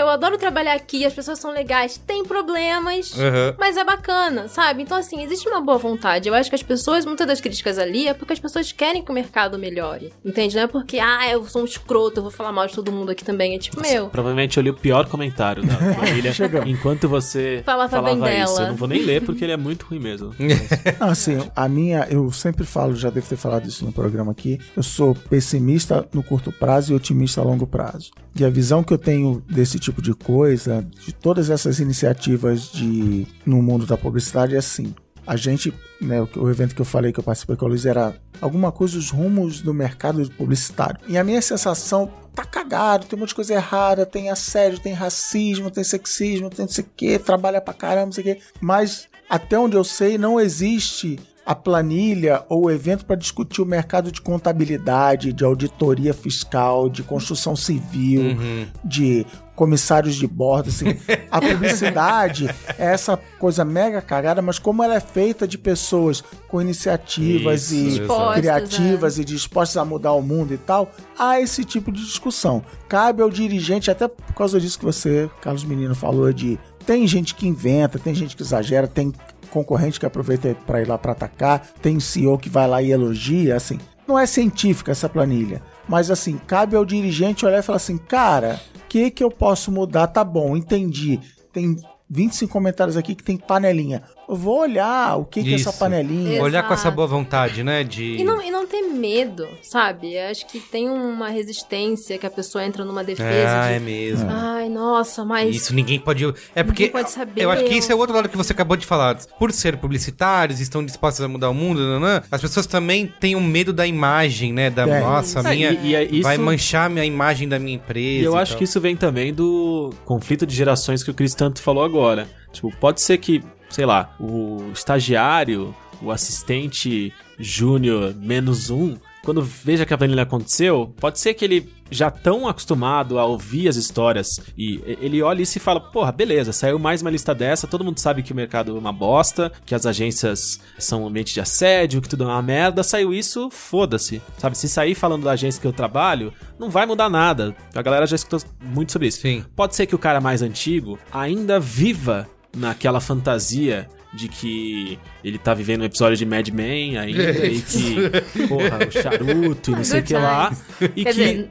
eu adoro trabalhar aqui, as pessoas são legais, tem problemas, mas é bacana, sabe? Então, assim, existe uma boa vontade. Eu acho que as pessoas, muitas das críticas ali é porque as pessoas querem que o mercado melhore, entende? Não é porque, eu sou um escroto, eu vou falar mal de todo mundo aqui também. É tipo, Provavelmente eu li o pior comentário da família enquanto você falava bem isso. Dela. Eu não vou nem ler porque ele é muito ruim mesmo. Não, assim, eu sempre falo, já devo ter falado isso no programa aqui, eu sou pessimista no curto prazo e otimista a longo prazo. E a visão que eu tenho desse tipo de coisa, de todas essas iniciativas no mundo da publicidade é assim. A gente, né, o evento que eu falei que eu participei com a Luiz era alguma coisa, os rumos do mercado publicitário. E a minha sensação, tá cagado, tem um monte de coisa errada, tem assédio, tem racismo, tem sexismo, tem não sei o que, trabalha pra caramba, não sei o que. Mas até onde eu sei, não existe a planilha ou o evento para discutir o mercado de contabilidade, de auditoria fiscal, de construção civil, de comissários de bordo, assim. A publicidade é essa coisa mega cagada, mas como ela é feita de pessoas com iniciativas e criativas e dispostas a mudar o mundo e tal, há esse tipo de discussão. Cabe ao dirigente, até por causa disso que você, Carlos Menino, falou tem gente que inventa, tem gente que exagera, tem concorrente que aproveita para ir lá para atacar, tem CEO que vai lá e elogia, assim. Não é científica essa planilha, mas assim, cabe ao dirigente olhar e falar assim, cara, o que eu posso mudar? Tá bom, entendi. Tem 25 comentários aqui que tem panelinha. Eu vou olhar o que é essa panelinha. Exato. Olhar com essa boa vontade, né? E não ter medo, sabe? Eu acho que tem uma resistência que a pessoa entra numa defesa é mesmo. Ai, nossa, mas... Isso ninguém pode... É porque pode saber. Eu acho que isso é o outro lado que você acabou de falar. Por ser publicitários, estão dispostos a mudar o mundo, as pessoas também têm um medo da imagem, né? Nossa, vai manchar a imagem da minha empresa. E eu acho que isso vem também do conflito de gerações que o Cris tanto falou agora. Tipo, pode ser que, sei lá, o estagiário, o assistente júnior -1, quando veja que a planilha aconteceu, pode ser que ele já tão acostumado a ouvir as histórias e ele olha isso e fala, porra, beleza, saiu mais uma lista dessa, todo mundo sabe que o mercado é uma bosta, que as agências são um ambiente de assédio, que tudo é uma merda, saiu isso, foda-se, sabe? Se sair falando da agência que eu trabalho, não vai mudar nada. A galera já escutou muito sobre isso. Sim. Pode ser que o cara mais antigo ainda viva naquela fantasia de que ele tá vivendo um episódio de Mad Men ainda e que, porra, o charuto e não sei o que lá. E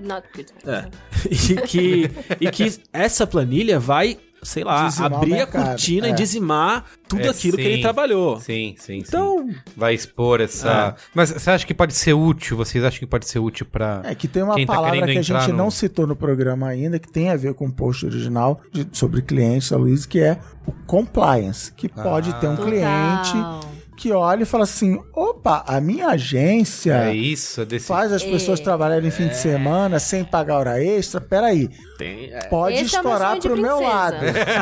e que essa planilha vai, sei lá, dizimar abrir a cortina e dizimar tudo aquilo que ele trabalhou. Sim. Então, vai expor essa... Mas você acha que pode ser útil? Vocês acham que pode ser útil pra... É que tem uma palavra que a gente não citou no programa ainda, que tem a ver com o post original sobre clientes da Luiz, que é o compliance, que pode ter um cliente que olha e fala assim, opa, a minha agência faz as pessoas trabalharem fim de semana sem pagar hora extra, peraí, pode estourar pro meu lado.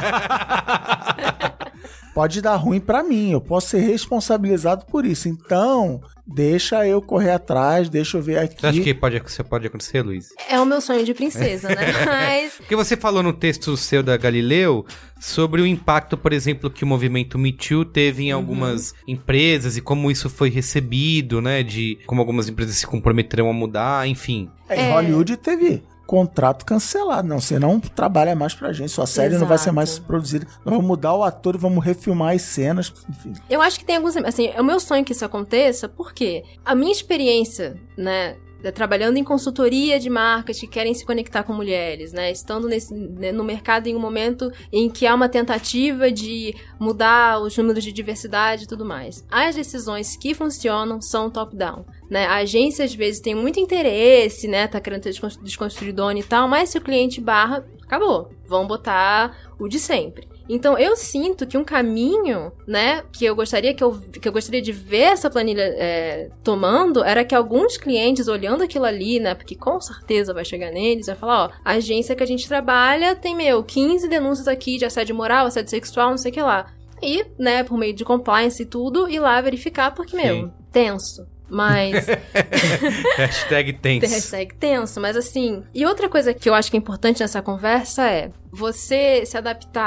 Pode dar ruim pra mim, eu posso ser responsabilizado por isso, então deixa eu correr atrás, deixa eu ver aqui. Você acha que pode acontecer, Luiz? É o meu sonho de princesa, né? Mas... Porque você falou no texto seu da Galileu sobre o impacto, por exemplo, que o movimento Me Too teve em algumas empresas e como isso foi recebido, né? De como algumas empresas se comprometeram a mudar, enfim. Em Hollywood teve contrato cancelado. Não, você não trabalha mais pra gente, sua série não vai ser mais produzida. Nós vamos mudar o ator e vamos refilmar as cenas, enfim. Eu acho que tem alguns... Assim, é o meu sonho que isso aconteça, porque a minha experiência, né, trabalhando em consultoria de marcas que querem se conectar com mulheres, né, estando no mercado em um momento em que há uma tentativa de mudar os números de diversidade e tudo mais. As decisões que funcionam são top-down, né, a agência às vezes tem muito interesse, né, tá querendo ter desconstruidona e tal, mas se o cliente barra, acabou, vão botar o de sempre. Então, eu sinto que um caminho, né, que eu gostaria de ver essa planilha tomando, era que alguns clientes, olhando aquilo ali, né, porque com certeza vai chegar neles, vai falar, ó, a agência que a gente trabalha tem, 15 denúncias aqui de assédio moral, assédio sexual, não sei o que lá. E, né, por meio de compliance e tudo, ir lá verificar, porque, tenso. Mas... Hashtag tenso. Hashtag tenso, mas assim... E outra coisa que eu acho que é importante nessa conversa é você se adaptar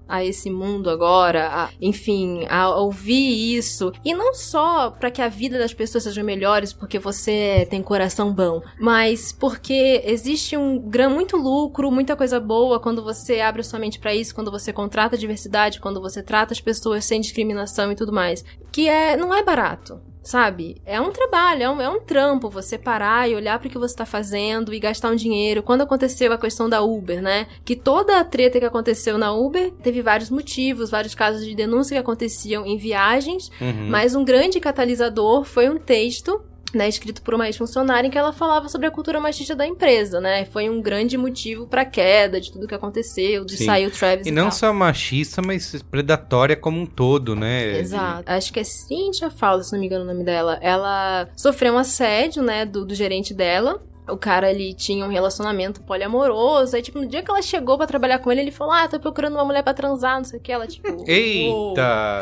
a esse mundo agora, a ouvir isso, e não só pra que a vida das pessoas seja melhores porque você tem coração bom, mas porque existe muito lucro, muita coisa boa quando você abre sua mente pra isso, quando você contrata diversidade, quando você trata as pessoas sem discriminação e tudo mais, que não é barato. Sabe? É um trabalho, é um trampo você parar e olhar para o que você tá fazendo e gastar um dinheiro. Quando aconteceu a questão da Uber, né? Que toda a treta que aconteceu na Uber teve vários motivos, vários casos de denúncia que aconteciam em viagens, mas um grande catalisador foi um texto, né, escrito por uma ex-funcionária em que ela falava sobre a cultura machista da empresa, né? Foi um grande motivo pra queda de tudo que aconteceu, de sair o Travis e não tal. só machista, mas predatória como um todo, né? Exato. Acho que é Cynthia Fowler, se não me engano o nome dela. Ela sofreu um assédio, né, do gerente dela. O cara, ele tinha um relacionamento poliamoroso. Aí, tipo, no dia que ela chegou pra trabalhar com ele, ele falou, tô procurando uma mulher pra transar, não sei o que. Ela, tipo... Eita!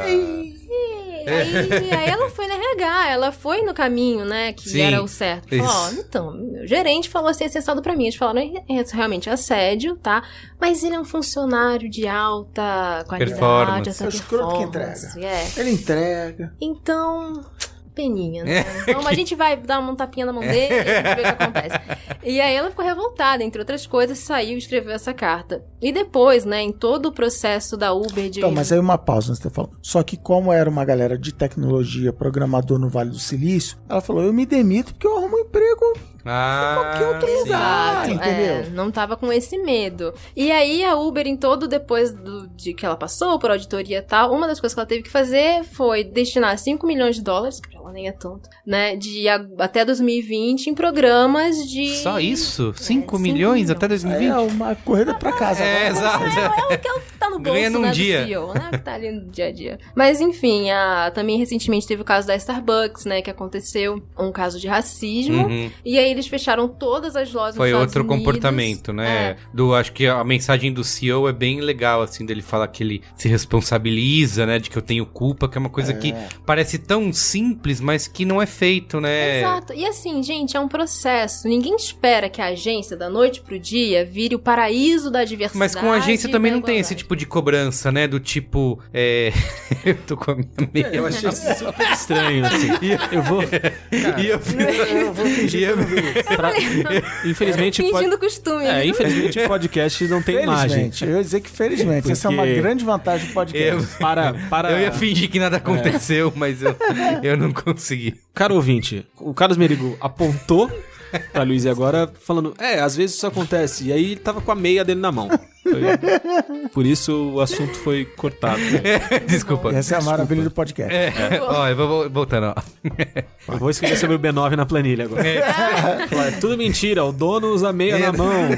Aí ela foi na RH, ela foi no caminho, né, que era o certo. Falou, então, meu gerente falou assim, é cessado pra mim. Eles falaram, realmente assédio, tá? Mas ele é um funcionário de alta qualidade, performance. É o escroto que entrega. Ele entrega. Então... peninha, né? Então a gente vai dar um tapinha na mão dele e a gente vê o que acontece. E aí ela ficou revoltada, entre outras coisas, saiu e escreveu essa carta. E depois, né, em todo o processo da Uber de... Então, mas aí uma pausa, você tá falando. Só que como era uma galera de tecnologia, programador no Vale do Silício, ela falou, eu me demito porque eu arrumo um emprego em qualquer outro lugar, entendeu? Não tava com esse medo. E aí a Uber, em todo, depois de que ela passou por auditoria e tal, uma das coisas que ela teve que fazer foi destinar $5 milhões, que ela nem é tonta, né, até 2020 em programas de... Só isso? 5 milhões até 2020? É uma corrida pra casa. Exato. É o que tá no bolso, ganha num né, dia. do CEO, né, que tá ali no dia a dia. Mas enfim, também recentemente teve o caso da Starbucks, né, que aconteceu um caso de racismo, e aí eles fecharam todas as lojas Foi nos outro Estados Unidos. comportamento, né? Acho que a mensagem do CEO é bem legal, assim, dele falar que ele se responsabiliza, né? De que eu tenho culpa, que é uma coisa que parece tão simples, mas que não é feito, né? Exato. E assim, gente, é um processo. Ninguém espera que a agência, da noite pro dia, vire o paraíso da diversidade. Mas com a agência também não tem igualdade. esse tipo de cobrança, né? Do tipo, eu tô com a minha meia. Eu achei super estranho, assim. Eu vou... Eu vou fingir. Infelizmente... Fingindo costume. né? Infelizmente o podcast não tem imagem. Eu ia dizer que felizmente. Essa é uma grande vantagem do podcast. Eu ia fingir que nada aconteceu, mas eu não consegui. Caro ouvinte, o Carlos Merigo apontou pra Luiz e agora falando, às vezes isso acontece. E aí ele tava com a meia dele na mão. Por isso o assunto foi cortado. Desculpa. Essa é a maravilha do podcast. Ó, eu vou voltando, ó. Eu vou escrever sobre o B9 na planilha agora. É tudo mentira, o dono usa meia na mão.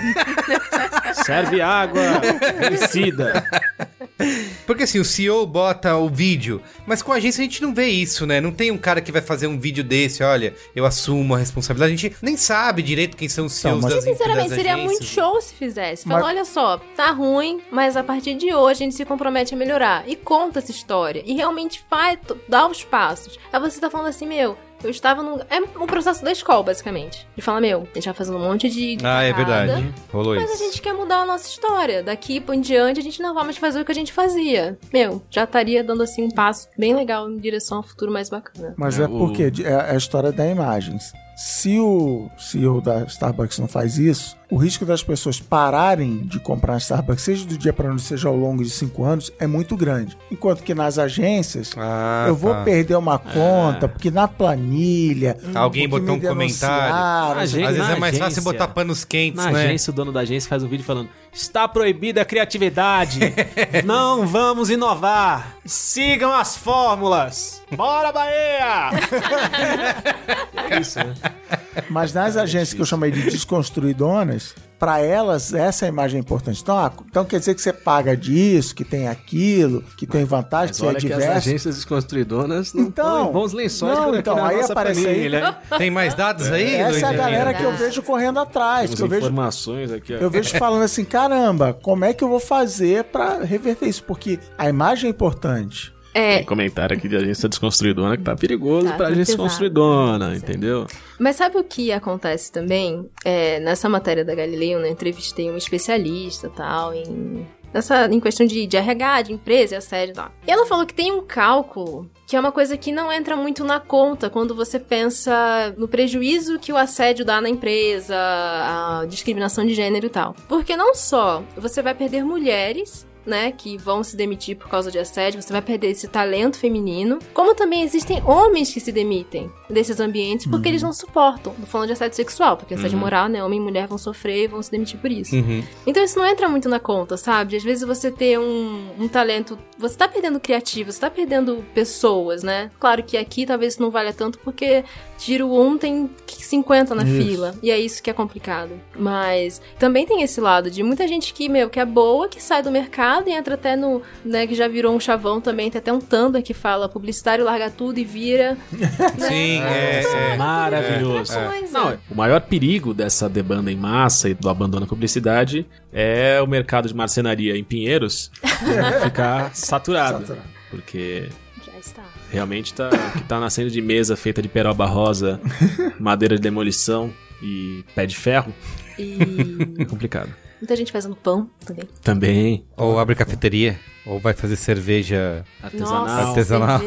Serve água vencida. Porque assim, o CEO bota o vídeo, mas com a agência a gente não vê isso, né? Não tem um cara que vai fazer um vídeo desse, olha, eu assumo a responsabilidade. A gente nem sabe direito quem são os CEOs das agências. Sinceramente, seria muito show se fizesse. Fala, olha só, tá ruim, mas a partir de hoje a gente se compromete a melhorar. E conta essa história. E realmente dá os passos. Aí você tá falando assim, eu estava num... É um processo da escola, basicamente. De falar, a gente vai fazendo um monte de é verdade. Rolou mas isso. a gente quer mudar a nossa história. Daqui em diante, a gente não vai mais fazer o que a gente fazia. Já estaria dando, assim, um passo bem legal em direção ao futuro mais bacana. Mas porque é a história da imagens. Se o CEO da Starbucks não faz isso, o risco das pessoas pararem de comprar a Starbucks, seja do dia para noite, seja ao longo de 5 anos, é muito grande. Enquanto que nas agências, eu vou perder uma conta, porque na planilha... Alguém botou um comentário. Às vezes é mais fácil botar panos quentes, na né? agência, o dono da agência faz um vídeo falando: está proibida a criatividade, não vamos inovar, sigam as fórmulas, bora Bahia! É isso, né? Mas nas agências que eu chamei de desconstruidonas, para elas essa imagem é importante. Então quer dizer que você paga disso, que tem aquilo, que tem vantagem, que é diverso. As agências desconstruidonas não põem bons lençóis aí aparece família. Tem mais dados aí? Essa é a galera que eu vejo correndo atrás. Temos informações aqui. Eu vejo falando assim, caramba, como é que eu vou fazer para reverter isso? Porque a imagem é importante. Tem comentário aqui de agência desconstruidona que tá perigoso pra agência desconstruidona, entendeu? Mas sabe o que acontece também? Nessa matéria da Galileu, né, entrevistei um especialista tal, em em questão de RH, de empresa e assédio e tal. E ela falou que tem um cálculo que é uma coisa que não entra muito na conta quando você pensa no prejuízo que o assédio dá na empresa, a discriminação de gênero e tal. Porque não só você vai perder mulheres, né, que vão se demitir por causa de assédio, você vai perder esse talento feminino, como também existem homens que se demitem desses ambientes porque eles não suportam, tô falando de assédio sexual, porque assédio moral, né, homem e mulher vão sofrer e vão se demitir por isso. Então isso não entra muito na conta, sabe? Às vezes você ter um talento, você tá perdendo criativo, você tá perdendo pessoas, né? Claro que aqui talvez isso não valha tanto porque tiro um tem 50 na fila, e é isso que é complicado. Mas também tem esse lado de muita gente que é boa, que sai do mercado e entra até no, né, que já virou um chavão também, tem até um Tumblr que fala publicitário larga tudo e vira. Sim, maravilhoso. Não, o maior perigo dessa debanda em massa e do abandono à publicidade é o mercado de marcenaria em Pinheiros ficar saturado. Porque Já está. realmente o que tá nascendo de mesa feita de peroba rosa, madeira de demolição e pé de ferro é complicado. Muita gente fazendo pão Também. Ou abre cafeteria, ou vai fazer cerveja Artesanal. Nossa, Artesanal.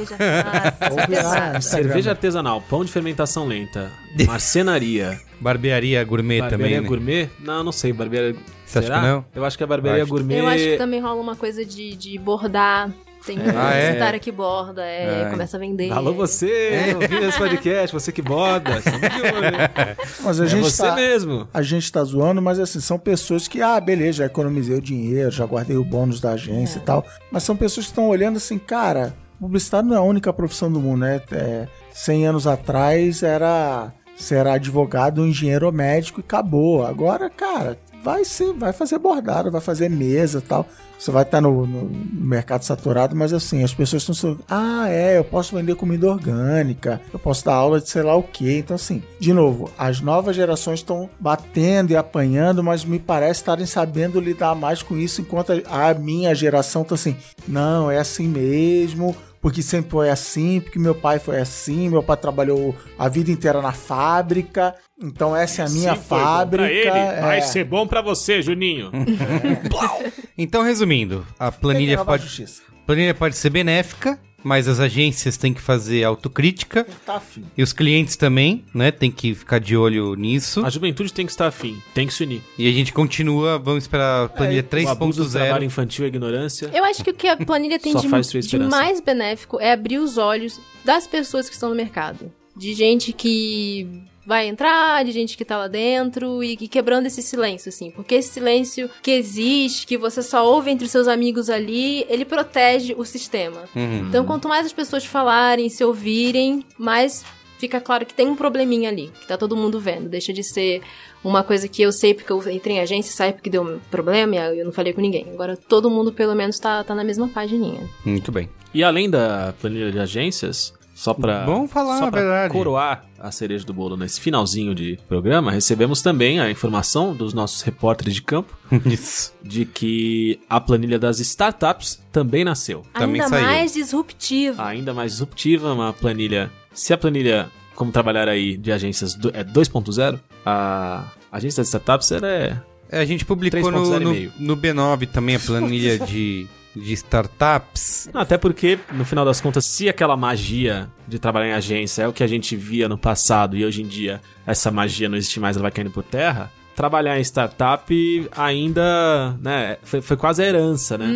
Cerveja artesanal, pão de fermentação lenta, marcenaria, barbearia gourmet barbearia também, né? gourmet? Não sei, barbearia... Você acha Será? que não? Eu acho que a barbearia gourmet... Eu acho que também rola uma coisa de bordar. Tem um publicitário que borda, começa a vender. Alô você, ouvindo esse podcast, você que borda, estamos de olho. Mas a gente você mesmo. A gente tá zoando, mas assim, são pessoas que, beleza, já economizei o dinheiro, já guardei o bônus da agência e tal, mas são pessoas que estão olhando assim, cara, publicitário não é a única profissão do mundo, né? 100 anos atrás era advogado, engenheiro ou médico e acabou. Agora, cara, vai fazer bordado, vai fazer mesa e tal. Você vai estar no mercado saturado, mas assim, as pessoas estão... eu posso vender comida orgânica, eu posso dar aula de sei lá o quê. Então assim, de novo, as novas gerações estão batendo e apanhando, mas me parece estarem sabendo lidar mais com isso, enquanto a minha geração tá assim, não, é assim mesmo... Porque sempre foi assim, porque meu pai foi assim, meu pai trabalhou a vida inteira na fábrica, então essa é a minha fábrica. Foi bom pra ele, vai ser bom pra você, Juninho. Então, resumindo, a planilha pode ser benéfica, mas as agências têm que fazer autocrítica. Tá afim. E os clientes também, né? Tem que ficar de olho nisso. A juventude tem que estar afim, tem que se unir. E a gente continua, vamos esperar a planilha O abuso do trabalho 3.0. infantil e a ignorância. Eu acho que o que a planilha tem Só faz sua de esperança. mais benéfico é abrir os olhos das pessoas que estão no mercado. De gente que vai entrar, de gente que tá lá dentro e quebrando esse silêncio, assim. Porque esse silêncio que existe, que você só ouve entre seus amigos ali, ele protege o sistema. Então, quanto mais as pessoas falarem, se ouvirem, mais fica claro que tem um probleminha ali, que tá todo mundo vendo. Deixa de ser uma coisa que eu sei porque eu entrei em agência, sabe porque deu um problema e eu não falei com ninguém. Agora todo mundo, pelo menos, tá na mesma pagininha. Muito bem. E além da planilha de agências, só pra verdade. coroar a cereja do bolo nesse finalzinho de programa, recebemos também a informação dos nossos repórteres de campo Isso. de que a planilha das startups também nasceu. Também Ainda saiu. mais disruptiva. Ainda mais disruptiva, uma planilha... Se a planilha, como trabalhar aí, de agências é 2.0, a agência das startups A gente publicou 3.0,5. no B9 também a planilha de startups. Até porque, no final das contas, se aquela magia de trabalhar em agência é o que a gente via no passado e hoje em dia essa magia não existe mais, ela vai caindo por terra, trabalhar em startup ainda, né, foi quase a herança, né?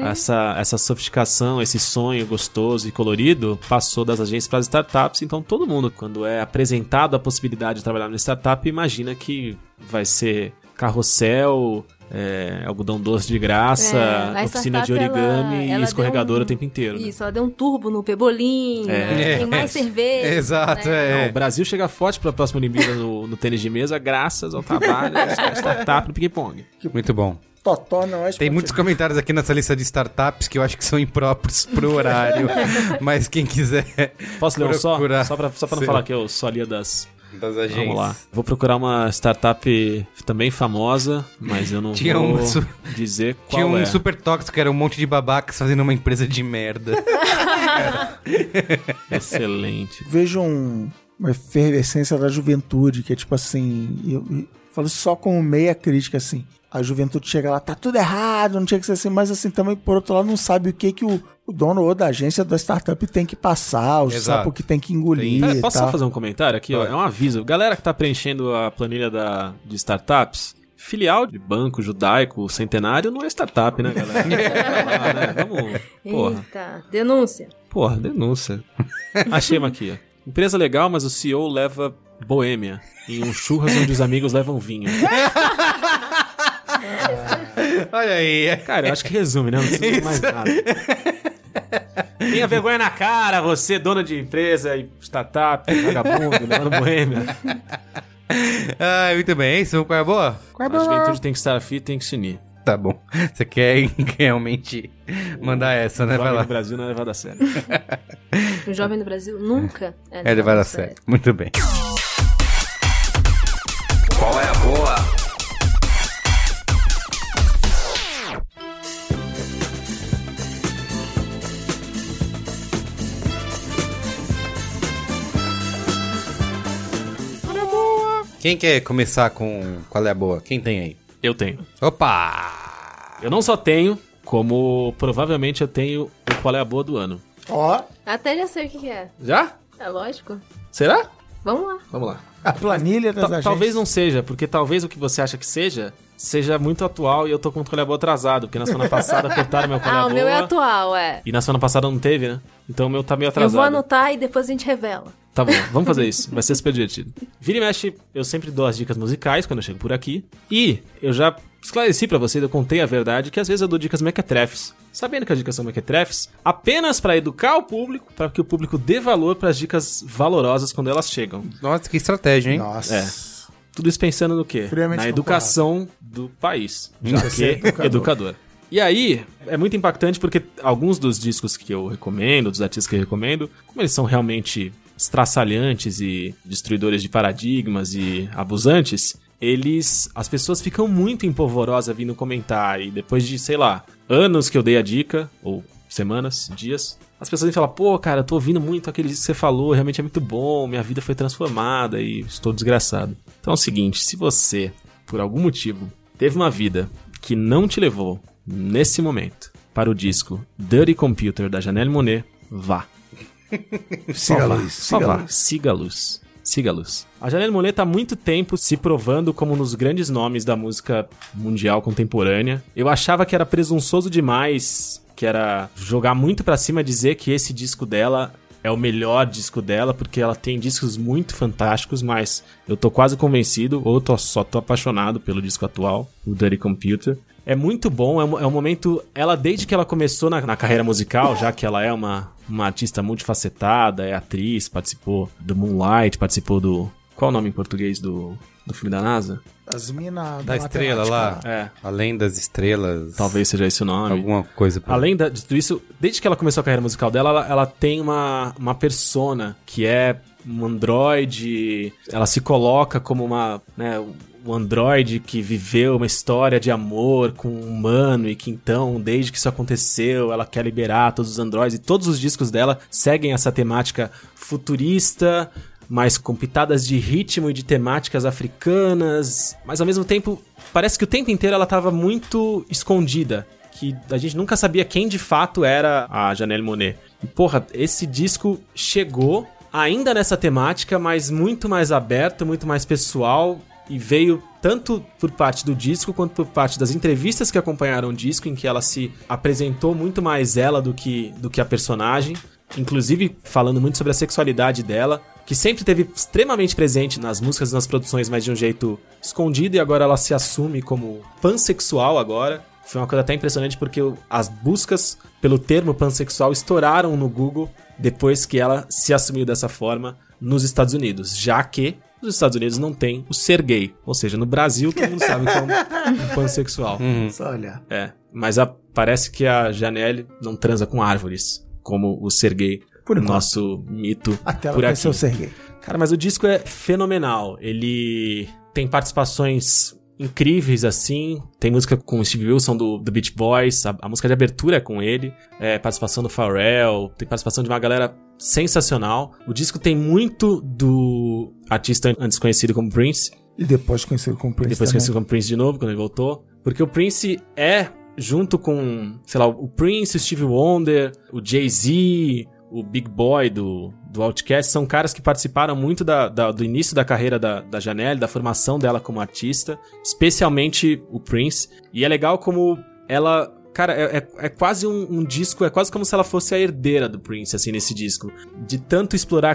Essa sofisticação, esse sonho gostoso e colorido passou das agências para as startups, então todo mundo, quando é apresentado a possibilidade de trabalhar numa startup, imagina que vai ser carrossel... algodão doce de graça, oficina de origami e escorregador o tempo inteiro. Isso, ela deu um turbo no Pebolim, tem mais cerveja. Exato, né? Não, o Brasil chega forte para a próxima Olimpíada no tênis de mesa graças ao trabalho da startup no ping-pong. Muito bom. Totó não é Tem esportivo. muitos comentários aqui nessa lista de startups que eu acho que são impróprios pro horário. Mas quem quiser Posso ler um só? procurar. Só pra não Sim. falar que eu só lia das agências. Vamos lá. Vou procurar uma startup também famosa, mas eu não Tinha vou uma dizer qual Tinha um é. super tóxico que era um monte de babacas fazendo uma empresa de merda. Excelente. Vejo uma efervescência da juventude, que é tipo assim, eu falo só como meia crítica, assim, a juventude chega lá, tá tudo errado, não tinha que ser assim, mas assim, também, por outro lado, não sabe o que o dono ou da agência da startup tem que passar, o sapo que tem que engolir. Cara, posso só fazer um comentário aqui? Ó, é um aviso. Galera que tá preenchendo a planilha de startups, filial de banco judaico centenário não é startup, né, galera? Vamos. Porra. Eita, denúncia. Porra, denúncia. Achei uma aqui, ó. Empresa legal, mas o CEO leva boêmia em um churras onde os amigos levam vinho. Olha aí. Cara, eu acho que resume, né? Não precisa mais nada. Tenha vergonha na cara, você, dona de empresa e startup, vagabundo, levando boêmia. Muito bem. Isso qual é a boa? A juventude tem que estar afim, tem que se unir. Tá bom. Você quer realmente mandar essa, né? O Vai jovem lá. no Brasil não é levado a sério. O jovem do Brasil nunca É levado a sério. Muito bem. Qual é a boa? Quem quer começar com qual é a boa? Quem tem aí? Eu tenho. Opa! Eu não só tenho, como provavelmente eu tenho o qual é a boa do ano. Ó, Até já sei o que é. Já? É lógico. Será? Vamos lá. Vamos lá. a planilha das agências. Talvez não seja, porque talvez o que você acha que seja muito atual e eu tô com o qual é a boa atrasado, porque na semana passada cortaram meu qual é a Ah, boa. o meu é atual, é. E na semana passada não teve, né? Então o meu tá meio Eu atrasado. vou anotar e depois a gente revela. Tá bom, vamos fazer isso. Vai ser super divertido. Vira e mexe, eu sempre dou as dicas musicais quando eu chego por aqui. E eu já esclareci pra vocês, eu contei a verdade, que às vezes eu dou dicas mequetrefes. Sabendo que as dicas são mequetrefes, apenas pra educar o público, pra que o público dê valor pras dicas valorosas quando elas chegam. Nossa, que estratégia, hein? Nossa. É. Tudo isso pensando no quê? Friamente Na educação do país. Já que ser educador. E aí, é muito impactante porque alguns dos discos que eu recomendo, dos artistas que eu recomendo, como eles são realmente estraçalhantes e destruidores de paradigmas e abusantes, as pessoas ficam muito empolvorosas vindo comentar. E depois de, sei lá, anos que eu dei a dica, ou semanas, dias, as pessoas vêm falar, pô, cara, eu tô ouvindo muito aquele disco que você falou, realmente é muito bom, minha vida foi transformada e estou desgraçado. Então é o seguinte, se você, por algum motivo, teve uma vida que não te levou, nesse momento, para o disco Dirty Computer, da Janelle Monáe, vá. Siga a luz. Só vá. Siga a luz. Siga a luz. A Janelle Monáe tá há muito tempo se provando como um dos grandes nomes da música mundial contemporânea. Eu achava que era presunçoso demais, que era jogar muito pra cima, dizer que esse disco dela é o melhor disco dela, porque ela tem discos muito fantásticos, mas eu tô quase convencido, ou só tô apaixonado pelo disco atual, o Dirty Computer. É muito bom, é um momento... Ela, desde que ela começou na carreira musical, já que ela é uma artista multifacetada, é atriz, participou do Moonlight, participou do... Qual é o nome em português do filme da NASA? As minas Da estrela lá. É, Além das estrelas. talvez seja esse o nome. Alguma coisa. Por... Além de tudo isso, desde que ela começou a carreira musical dela, ela tem uma persona que é um androide. Ela se coloca como um androide que viveu uma história de amor com um humano e que então, desde que isso aconteceu, ela quer liberar todos os androides. E todos os discos dela seguem essa temática futurista, mas com pitadas de ritmo e de temáticas africanas. Mas ao mesmo tempo, parece que o tempo inteiro ela estava muito escondida, que a gente nunca sabia quem de fato era a Janelle Monáe. E porra, esse disco chegou ainda nessa temática, mas muito mais aberto, muito mais pessoal, e veio tanto por parte do disco quanto por parte das entrevistas que acompanharam o disco, em que ela se apresentou muito mais ela do que a personagem, inclusive falando muito sobre a sexualidade dela, que sempre esteve extremamente presente nas músicas e nas produções, mas de um jeito escondido, e agora ela se assume como pansexual agora. Foi uma coisa até impressionante porque as buscas pelo termo pansexual estouraram no Google depois que ela se assumiu dessa forma nos Estados Unidos, já que os Estados Unidos não tem o ser gay. Ou seja, no Brasil todo mundo sabe que é um pansexual. Só olha. É, mas parece que a Janelle não transa com árvores, como o ser gay, Por o enquanto. nosso mito Até ela por aqui. conheceu o Serguei. Cara, mas o disco é fenomenal. Ele tem participações incríveis, assim. Tem música com o Steve Wilson do Beach Boys. A música de abertura é com ele. Participação do Pharrell. Tem participação de uma galera sensacional. O disco tem muito do artista antes conhecido como Prince. E depois conhecido como Prince. Depois também. conhecido como Prince de novo, quando ele voltou. Porque o Prince junto com, sei lá, o Prince, o Stevie Wonder, o Jay-Z, o Big Boy do Outkast, são caras que participaram muito do início da carreira da Janelle, da formação dela como artista, especialmente o Prince. E é legal como ela... Cara, é quase um disco, é quase como se ela fosse a herdeira do Prince, assim, nesse disco. De tanto explorar a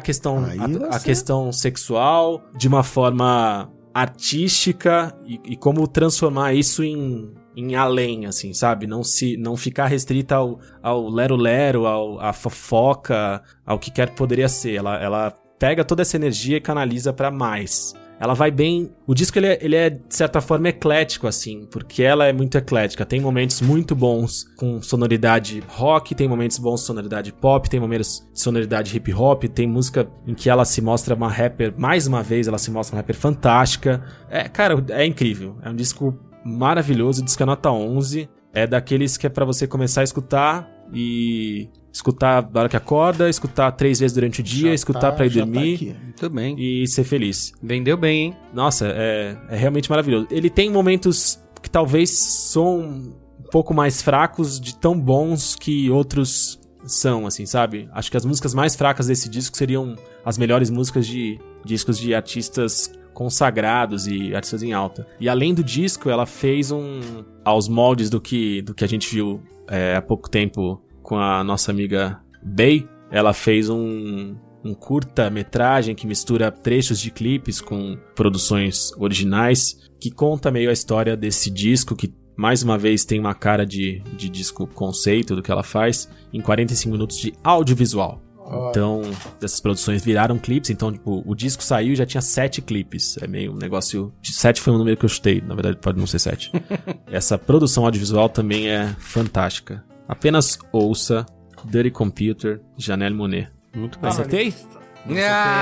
questão sexual de uma forma artística e como transformar isso em além, assim, sabe? Não ficar restrita ao lero-lero, à fofoca, ao que quer que poderia ser. Ela pega toda essa energia e canaliza pra mais. Ela vai bem... O disco, ele é, de certa forma, eclético, assim, porque ela é muito eclética. Tem momentos muito bons com sonoridade rock, tem momentos bons com sonoridade pop, tem momentos de sonoridade hip-hop, tem música em que ela se mostra uma rapper, mais uma vez, ela se mostra uma rapper fantástica. Cara, é incrível. É um disco maravilhoso, disco é nota 11. É daqueles que é pra você começar a escutar e... escutar na hora que acorda, escutar 3 vezes durante o dia, escutar pra ir dormir. Muito bem. E ser feliz. Vendeu bem, hein? Nossa, é realmente maravilhoso. Ele tem momentos que talvez são um pouco mais fracos de tão bons que outros são, assim, sabe? Acho que as músicas mais fracas desse disco seriam as melhores músicas de discos de artistas consagrados e artistas em alta. E além do disco, ela fez aos moldes do que a gente viu há pouco tempo com a nossa amiga Bey, ela fez um curta-metragem que mistura trechos de clipes com produções originais, que conta meio a história desse disco, que mais uma vez tem uma cara de disco conceito do que ela faz, em 45 minutos de audiovisual. Então, essas produções viraram clipes, então, tipo, o disco saiu e já tinha 7 clipes. É meio um negócio... 7 foi um número que eu chutei, na verdade pode não ser 7. Essa produção audiovisual também é fantástica. Apenas ouça Dirty Computer, Janelle Monáe. Muito bem. Acertei? Eu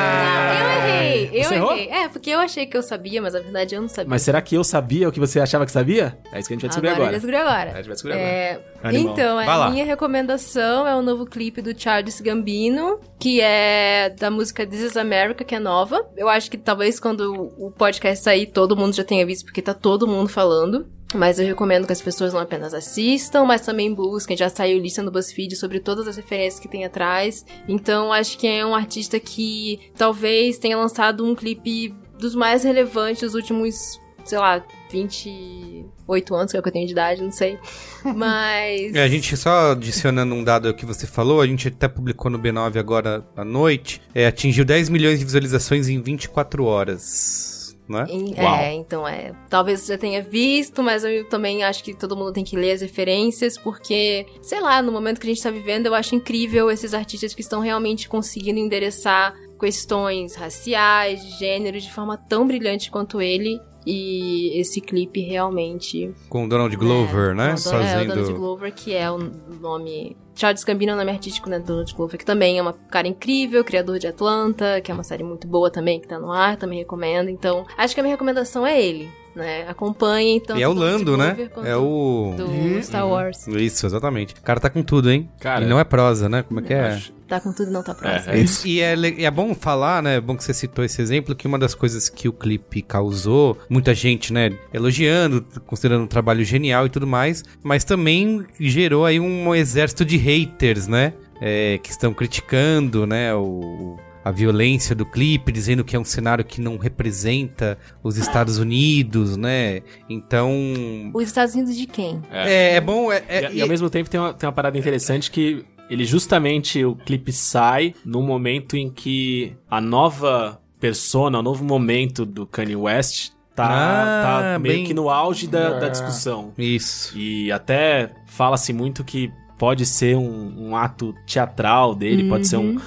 errei. Você errou? Porque eu achei que eu sabia, mas na verdade eu não sabia. Mas será que eu sabia o que você achava que sabia? É isso que a gente vai descobrir agora. A gente vai descobrir agora. Então, a minha recomendação é o novo clipe do Childish Gambino, que é da música This Is America, que é nova. Eu acho que talvez quando o podcast sair, todo mundo já tenha visto, porque tá todo mundo falando. Mas eu recomendo que as pessoas não apenas assistam, mas também busquem. Já saiu lista no BuzzFeed sobre todas as referências que tem atrás. Então, acho que é um artista que talvez tenha lançado um clipe dos mais relevantes dos últimos, sei lá, 28 anos, que é o que eu tenho de idade, não sei. Mas... A gente só adicionando um dado que você falou, a gente até publicou no B9 agora à noite, atingiu 10 milhões de visualizações em 24 horas. Né? Então talvez você já tenha visto, mas eu também acho que todo mundo tem que ler as referências, porque, sei lá, no momento que a gente tá vivendo, eu acho incrível esses artistas que estão realmente conseguindo endereçar questões raciais, de gênero, de forma tão brilhante quanto ele. E esse clipe realmente... Com o Donald Glover, né? O Donald Glover, que é o nome... Childish Gambino é o nome artístico, né? Donald Glover, que também é uma cara incrível, criador de Atlanta, que é uma série muito boa também, que tá no ar, também recomendo. Então, acho que a minha recomendação é ele, né? Acompanhem, tanto e é o Lando, né? É o... Do Star Wars. Isso, exatamente. O cara tá com tudo, hein? Cara, e não é prosa, né? Como é que é? Tá com tudo e não tá prosa. Isso. E é bom falar, né? É bom que você citou esse exemplo, que uma das coisas que o clipe causou, muita gente, né, elogiando, considerando um trabalho genial e tudo mais, mas também gerou aí um exército de haters, né? Que estão criticando, né, a violência do clipe, dizendo que é um cenário que não representa os Estados Unidos, né? Então... Os Estados Unidos de quem? É bom... E ao mesmo tempo tem uma parada interessante que ele justamente, o clipe sai num momento em que a nova persona, o novo momento do Kanye West tá meio que no auge da discussão. Isso. E até fala-se muito que pode ser um ato teatral dele, pode ser uma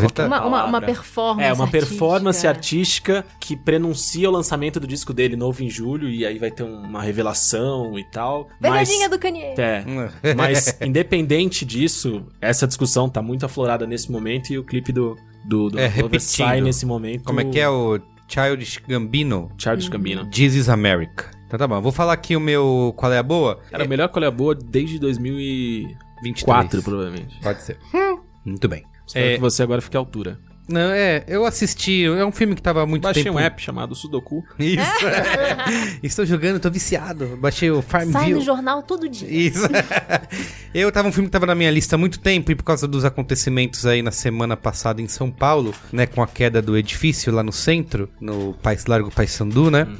performance uma performance artística que prenuncia o lançamento do disco dele novo em julho, e aí vai ter uma revelação e tal. Pegadinha do Kanye. Mas independente disso, essa discussão tá muito aflorada nesse momento, e o clipe do Glover sai nesse momento. Como é que é o Childish Gambino? Childish Gambino. This Is America. Então tá bom, vou falar aqui o meu Qual é a Boa. Era o melhor Qual é a Boa desde 2024, provavelmente. Pode ser. Muito bem. Espero que você agora fique à altura. Não, eu assisti, é um filme que tava há muito Baixei tempo... um app chamado Sudoku. Isso. Estou jogando, tô viciado. Baixei o Farmville. Sai no jornal todo dia. Isso. Um filme que tava na minha lista há muito tempo, e por causa dos acontecimentos aí na semana passada em São Paulo, né, com a queda do edifício lá no centro, no Largo Paissandu, né,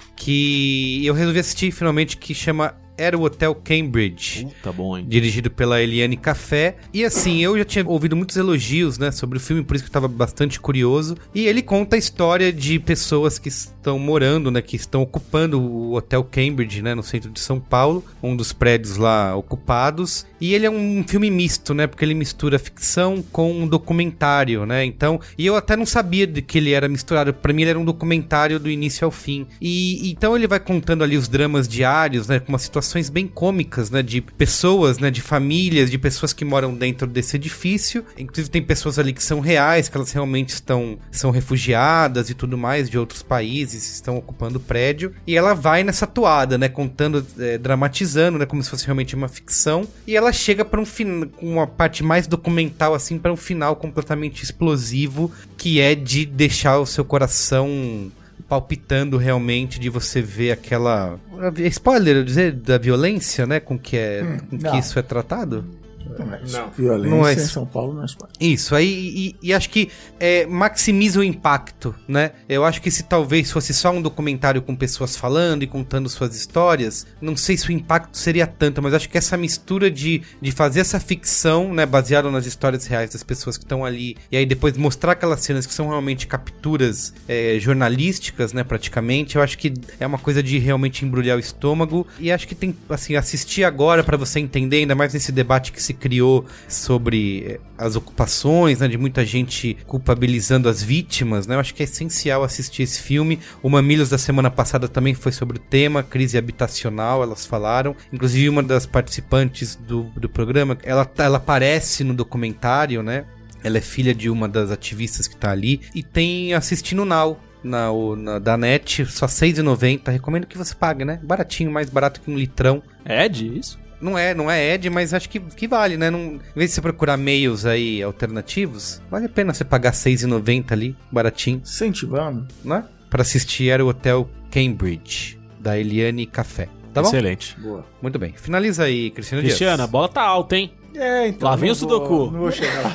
que eu resolvi assistir finalmente, que chama Era o Hotel Cambridge. Tá bom, hein? Dirigido pela Eliane Café. E assim, eu já tinha ouvido muitos elogios, né, sobre o filme, por isso que eu tava bastante curioso. E ele conta a história de pessoas que estão morando, né, que estão ocupando o Hotel Cambridge, né, no centro de São Paulo, um dos prédios lá ocupados. E ele é um filme misto, né, porque ele mistura ficção com um documentário, né, então... E eu até não sabia de que ele era misturado, pra mim ele era um documentário do início ao fim. E então ele vai contando ali os dramas diários, né, com uma situações bem cômicas, né, de pessoas, né, de famílias, de pessoas que moram dentro desse edifício. Inclusive tem pessoas ali que são reais, que elas realmente são refugiadas e tudo mais, de outros países, estão ocupando o prédio. E ela vai nessa toada, né, contando, dramatizando, né, como se fosse realmente uma ficção. E ela chega para com uma parte mais documental, assim, para um final completamente explosivo, que é de deixar o seu coração palpitando realmente, de você ver aquela... Spoiler, eu dizer, da violência, né? Com que isso é tratado? Não. Violência não é em São Paulo não é spoiler. Isso, aí e acho que maximiza o impacto, né? Eu acho que se talvez fosse só um documentário com pessoas falando e contando suas histórias, não sei se o impacto seria tanto, mas acho que essa mistura de fazer essa ficção, né, baseada nas histórias reais das pessoas que estão ali, e aí depois mostrar aquelas cenas que são realmente capturas jornalísticas, né, praticamente, eu acho que é uma coisa de realmente embrulhar o estômago, e acho que tem, assim, assistir agora pra você entender, ainda mais nesse debate que se criou sobre as ocupações, né, de muita gente culpabilizando as vítimas, né, eu acho que é essencial assistir esse filme. O Mamilos da semana passada também foi sobre o tema, crise habitacional, elas falaram, inclusive uma das participantes do programa, ela aparece no documentário, né, ela é filha de uma das ativistas que tá ali, e tem assistindo Now, da NET, só R$6,90, recomendo que você pague, né, baratinho, mais barato que um litrão. É disso? Não é Ed, mas acho que vale, né? Em vez de você procurar meios aí alternativos, vale a pena você pagar R$6,90 ali, baratinho. Incentivando. Né? Pra assistir Era o Hotel Cambridge, da Eliane Café. Tá bom? Excelente. Boa. Muito bem. Finaliza aí, Cristiano Cristiana, Dias. a bola tá alta, hein? Então. Lá vem o Sudoku. Não vou chegar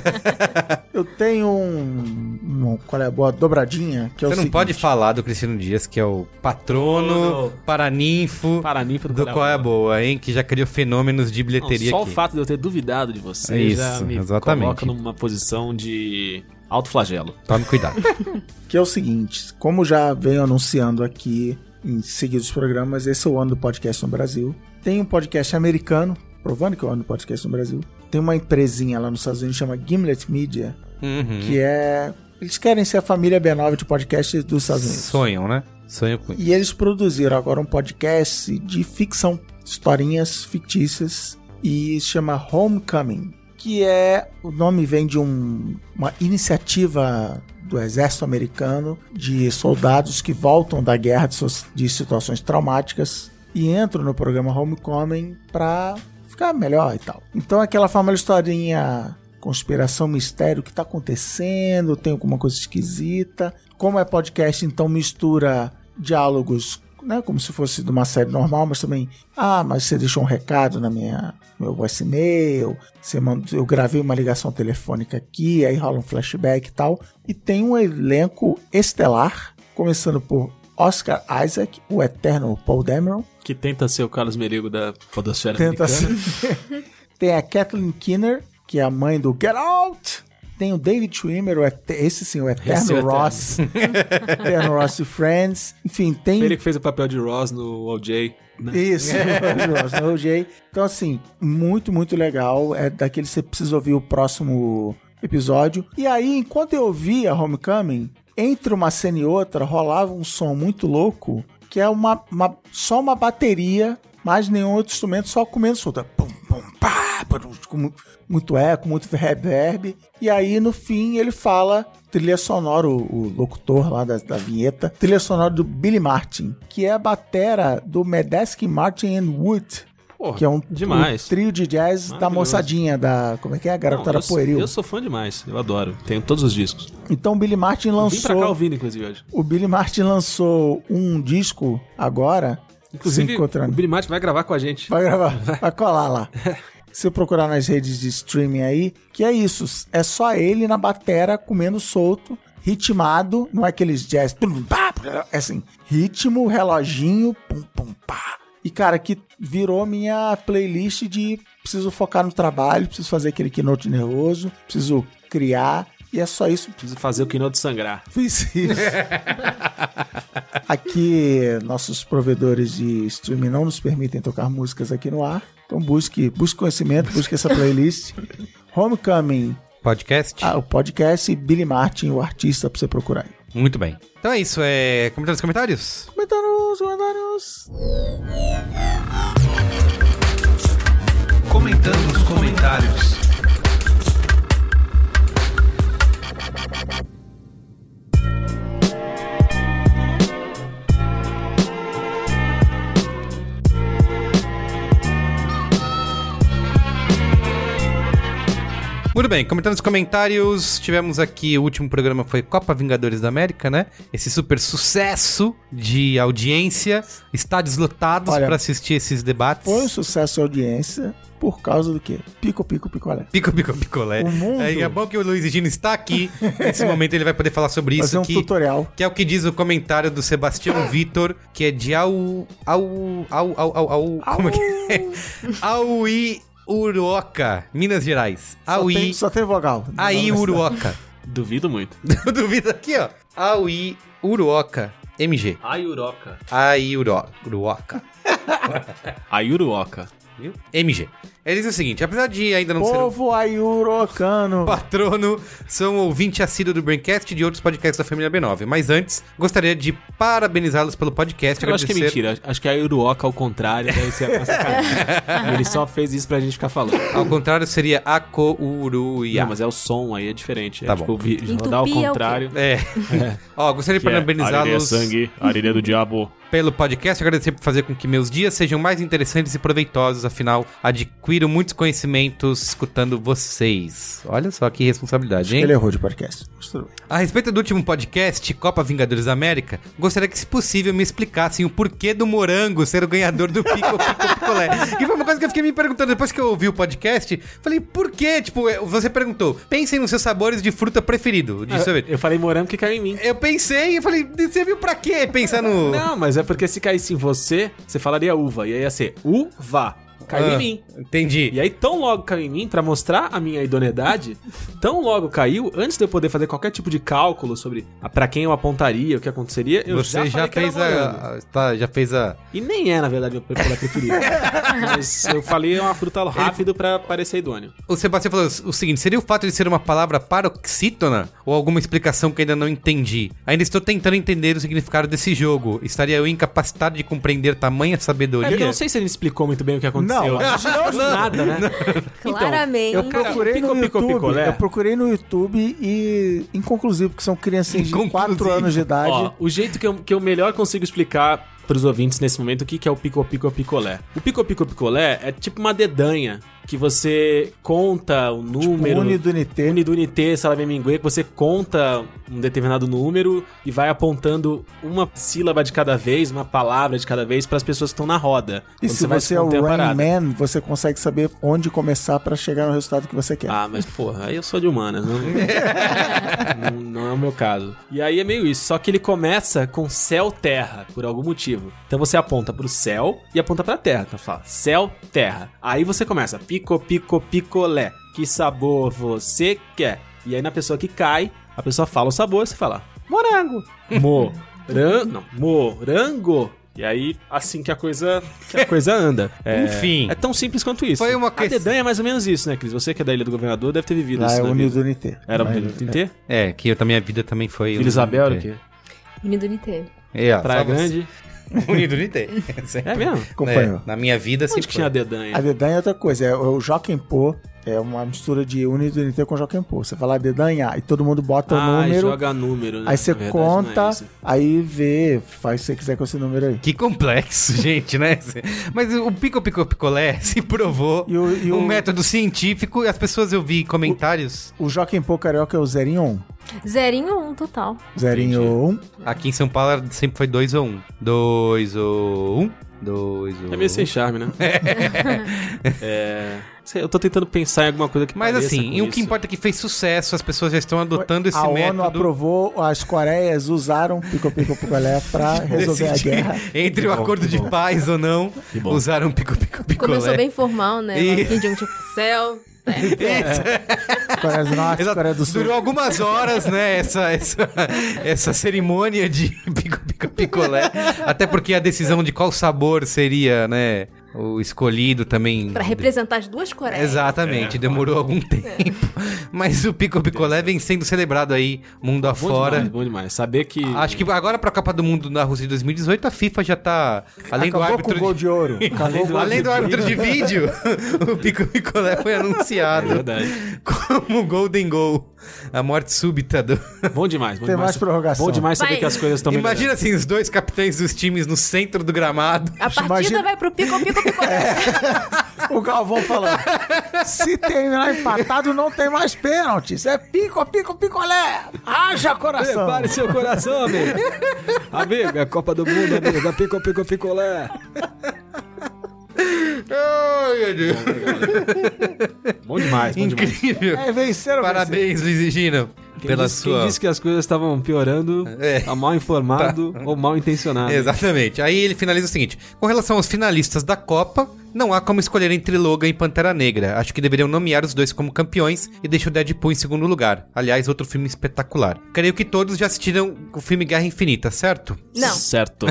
lá. Eu tenho qual é a boa? Dobradinha, que é o Você não seguinte. pode falar do Cristiano Dias, que é o patrono, paraninfo do Qual é a Boa, hein? Que já criou fenômenos de bilheteria só aqui. o fato de eu ter duvidado de você É isso, já me exatamente. coloca numa posição de alto flagelo. Tome cuidado. Que é o seguinte, como já venho anunciando aqui em seguidos programas, esse é o ano do podcast no Brasil. Tem um podcast americano, provando que é o ano do podcast no Brasil. Tem uma empresinha lá nos Estados Unidos, chama Gimlet Media, que é... Eles querem ser a família B9 de podcast dos Estados Unidos. Sonham, né? Sonham com isso. E eles produziram agora um podcast de ficção, historinhas fictícias, e se chama Homecoming, que o nome vem de uma iniciativa do exército americano de soldados que voltam da guerra de situações traumáticas e entram no programa Homecoming para ficar melhor e tal. Então aquela famosa historinha, conspiração, mistério, o que tá acontecendo, tem alguma coisa esquisita. Como é podcast, então mistura diálogos, né, como se fosse de uma série normal, mas também, mas você deixou um recado na meu voicemail, eu gravei uma ligação telefônica aqui, aí rola um flashback e tal. E tem um elenco estelar, começando por Oscar Isaac, o eterno Paul Dameron. Que tenta ser o Carlos Merigo da podosfera Tenta americana. ser. Tem a Kathleen Keener, que é a mãe do Get Out. Tem o David Schwimmer, o eterno Ross. Eterno Ross de Friends. Enfim, tem... Ele que fez o papel de Ross no OJ. Né? Isso, Ross no OJ. Então, assim, muito, muito legal. É daquele que você precisa ouvir o próximo episódio. E aí, enquanto eu ouvia Homecoming, entre uma cena e outra, rolava um som muito louco, que é só uma bateria, mais nenhum outro instrumento, só comendo solta. Pum, pum, pá, com muito eco, muito reverb. E aí, no fim, ele fala trilha sonora, o locutor lá da vinheta, trilha sonora do Billy Martin, que é a batera do Medeski, Martin and Wood, Porra, que é um demais. trio de jazz da Maravilhoso. moçadinha, da... Como é que é? A garotada pueril. Eu sou fã demais, eu adoro. Tenho todos os discos. Então o Billy Martin Vim pra cá lançou... ouvindo, inclusive, hoje. O Billy Martin lançou um disco agora... Inclusive, se encontrando. o Billy Martin vai gravar com a gente. Vai gravar, vai colar lá. Se você procurar nas redes de streaming aí, que é isso, é só ele na batera comendo solto, ritmado, não é aqueles jazz, é assim, ritmo, reloginho, pum, pum, pá. E cara, que virou minha playlist de preciso focar no trabalho, preciso fazer aquele keynote nervoso, preciso criar, e é só isso. Preciso fazer o keynote sangrar. Fiz isso. Aqui, nossos provedores de streaming não nos permitem tocar músicas aqui no ar. Então busque conhecimento, busque essa playlist. Homecoming, Podcast. o podcast, e Billy Martin, o artista, pra você procurar aí. Muito bem. Então é isso. Comentar nos comentários? Comentários. Comentando nos comentários. Muito bem, comentando nos comentários, tivemos aqui, o último programa foi Copa Vingadores da América, né? Esse super sucesso de audiência, estádios lotados Olha, pra assistir esses debates. Foi um sucesso de audiência por causa do quê? Picolé. Picolé. O mundo- É bom que o Luiz Gino está aqui. Nesse momento ele vai poder falar sobre isso Fazer um aqui. tutorial. Que é o que diz o comentário do Sebastião Vitor, que é de como é que é? Auí Uruoca, Minas Gerais. Auí, Só tem vogal. Aí Uruoca. Duvido muito. Duvido aqui, ó. Auí Uruoca, MG. Ayuroca. Aí Uruoca. Ayuruoca. Viu? MG. Ele diz o seguinte, apesar de ainda não ser Povo aiurocano. patrono, sou um ouvinte assíduo do Braincast e de outros podcasts da família B9. Mas antes, gostaria de parabenizá-los pelo podcast. Eu acho que é mentira. Acho que a Ayuruoca, ao contrário, deve ser a sacanagem. Ele só fez isso pra gente ficar falando. Ao contrário, seria Acouruia. Não, mas é o som aí, é diferente. Tá é, bom. tipo, rodar ao Entupir é o contrário. É. Ó, gostaria de parabenizá-los areia do diabo. pelo podcast. Agradecer por fazer com que meus dias sejam mais interessantes e proveitosos. Afinal, adquiro muitos conhecimentos escutando vocês. Olha só que responsabilidade, hein? Ele errou de podcast. Mas tudo bem. A respeito do último podcast, Copa Vingadores da América, gostaria que, se possível, me explicassem o porquê do morango ser o ganhador do Picolé. E foi uma coisa que eu fiquei me perguntando depois que eu ouvi o podcast. Falei, por quê? Tipo, você perguntou, pensem nos seus sabores de fruta preferido, de sorvete. Eu falei morango que caiu em mim. Eu pensei e falei, você viu pra quê pensar no... Não, mas é porque se caísse em você falaria uva. E aí ia ser uva. Caiu em mim. Entendi. E aí, tão logo caiu em mim, pra mostrar a minha idoneidade, tão logo caiu, antes de eu poder fazer qualquer tipo de cálculo sobre pra quem eu apontaria, o que aconteceria, eu Você já falei que era fez morango. já fez a... E nem é, na verdade, meu picolé preferido. Mas eu falei uma fruta rápido pra parecer idôneo. O Sebastião falou o seguinte, seria o fato de ser uma palavra paroxítona ou alguma explicação que ainda não entendi? Ainda estou tentando entender o significado desse jogo. Estaria eu incapacitado de compreender tamanha sabedoria? É porque eu não sei se ele explicou muito bem o que aconteceu. Não, nada, né? Claramente. Eu procurei pico, no pico, YouTube, picolé. eu procurei no YouTube e inconclusivo, porque são criancinhas de Inconclusivo. 4 anos de idade. Ó, o jeito que eu melhor consigo explicar pros ouvintes nesse momento o que é o picolé. O picolé é tipo uma dedanha que você conta o número... Unidunité. Unidunité, salameminguê, que você conta um determinado número e vai apontando uma sílaba de cada vez, uma palavra de cada vez para as pessoas que estão na roda. E Quando se você é o conter a Rain parada. Man, você consegue saber onde começar pra chegar no resultado que você quer. Ah, mas porra, aí eu sou de humanas, não é o meu caso. E aí é meio isso, só que ele começa com céu-terra, por algum motivo. Então você aponta pro céu e aponta pra terra. Então fala, céu-terra. Aí você começa, picolé. Que sabor você quer? E aí na pessoa que cai, a pessoa fala o sabor, você fala, morango. Morango. E aí, assim que a coisa anda. Enfim. É tão simples quanto isso. Foi uma A questão- dedanha é mais ou menos isso, né, Cris? Você que é da Ilha do Governador deve ter vivido Lá isso é na vida. Unidunité. Era Mas- Unidunité? É, que a minha vida também foi... Vila Isabel era o quê? Unidunité. É, ó, Praia só você. Grande. Unidunité. É mesmo? Acompanhou. Na minha vida Onde sempre que tinha a dedanha? A dedanha é outra coisa, é o Joaquim Pô, É uma mistura de Unidunité com Jokenpô. Você vai lá dedanhar e todo mundo bota o número. Joga número, né? Aí você Na verdade, conta, não é isso. aí vê, faz o que você quiser com esse número aí. Que complexo, gente, né? Mas o picolé se provou E o- um método científico e as pessoas eu vi comentários O Jokenpô carioca é o 0 em 1. 0 em 1 total. 0 em 1. aqui em São Paulo sempre foi 2 ou 1. 2 ou 1. 2 ou É meio sem charme, né? Eu tô tentando pensar em alguma coisa que Mas pareça assim, com e o que isso. importa é que fez sucesso, as pessoas já estão adotando esse A método. ONU aprovou, as Coreias usaram picolé pra resolver a decidir guerra. entre o acordo de paz ou não, bom. usaram picolé. Começou bem formal, né? E- Kim Jong-un pro céu. Coreia do Norte, Exato. Coreia do Sul. Durou algumas horas, né, essa cerimônia de picolé. Até porque a decisão de qual sabor seria, né, o escolhido também... Pra representar as duas Coreias. Exatamente, demorou algum tempo. Mas o picolé vem sendo celebrado aí, mundo afora. Bom demais. Saber que... Acho que agora pra Copa do Mundo na Rússia de 2018, a FIFA já tá... Além do Acabou árbitro com o gol de ouro. Acabou com o Além do árbitro de vídeo, o picolé foi anunciado Verdade. como Golden Goal. A morte súbita do... Bom demais. Bom Tem demais. mais prorrogação. Bom demais saber Vai. que as coisas estão melhorando. Imagina assim, os dois capitães dos times no centro do gramado. A partida Imagina- vai pro picolé. O Galvão falando: se terminar empatado, não tem mais pênaltis. É picolé. Haja coração. Prepare seu coração, amigo. Amigo, é a Copa do Mundo, amigo. É picolé. Ai, meu Deus. Bom demais, bom demais. Incrível. É, venceram. Parabéns, Luiz e Gino, pela Quem sua... disse que as coisas estavam piorando, É. tá mal informado ou mal intencionado. Exatamente. Aí ele finaliza o seguinte: com relação aos finalistas da Copa, não há como escolher entre Logan e Pantera Negra. Acho que deveriam nomear os dois como campeões e deixar o Deadpool em segundo lugar. Aliás, outro filme espetacular. Creio que todos já assistiram o filme Guerra Infinita, certo? Não. Certo.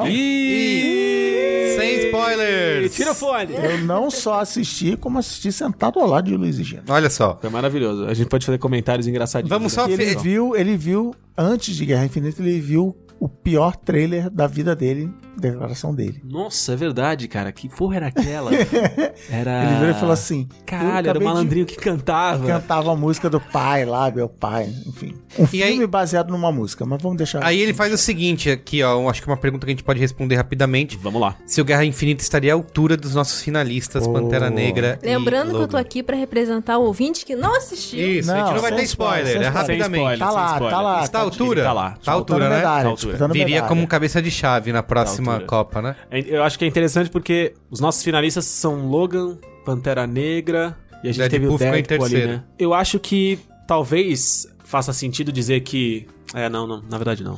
Sem spoilers! Tira o fone. Eu não só assisti, como assisti sentado ao lado de Luiz e Gino. Olha só. Foi maravilhoso. A gente pode fazer comentários engraçadinhos. Vamos só aqui. Ele viu, antes de Guerra Infinita, ele viu o pior trailer da vida dele, declaração dele. Nossa, é verdade, cara. Que porra era aquela? Era... Ele virou e falou assim: Caralho, eu era o acabei de- malandrinho que cantava. Cantava a música do pai lá, meu pai, enfim. Um filme aí- baseado numa música, mas vamos deixar. Aí ele faz o seguinte aqui, ó. Acho que é uma pergunta que a gente pode responder rapidamente. Vamos lá. Se o Guerra Infinita estaria à altura dos nossos finalistas, Oh. Pantera Negra e Lembrando que eu tô Logan. aqui pra representar o ouvinte que não assistiu. Isso, a gente não vai sem ter spoiler, sem é spoiler. rapidamente. Sem spoiler, Tá lá, sem spoiler. tá lá. Está à altura? Ele tá lá. Tá à altura, né? medalha, Tá à altura. disputando Viria medalha. como cabeça de chave na próxima altura. Copa, né? Eu acho que é interessante porque os nossos finalistas são Logan, Pantera Negra e a gente teve Deadpool o ficou em Deadpool ali, terceiro. né? Eu acho que talvez faça sentido dizer que... não, na verdade não.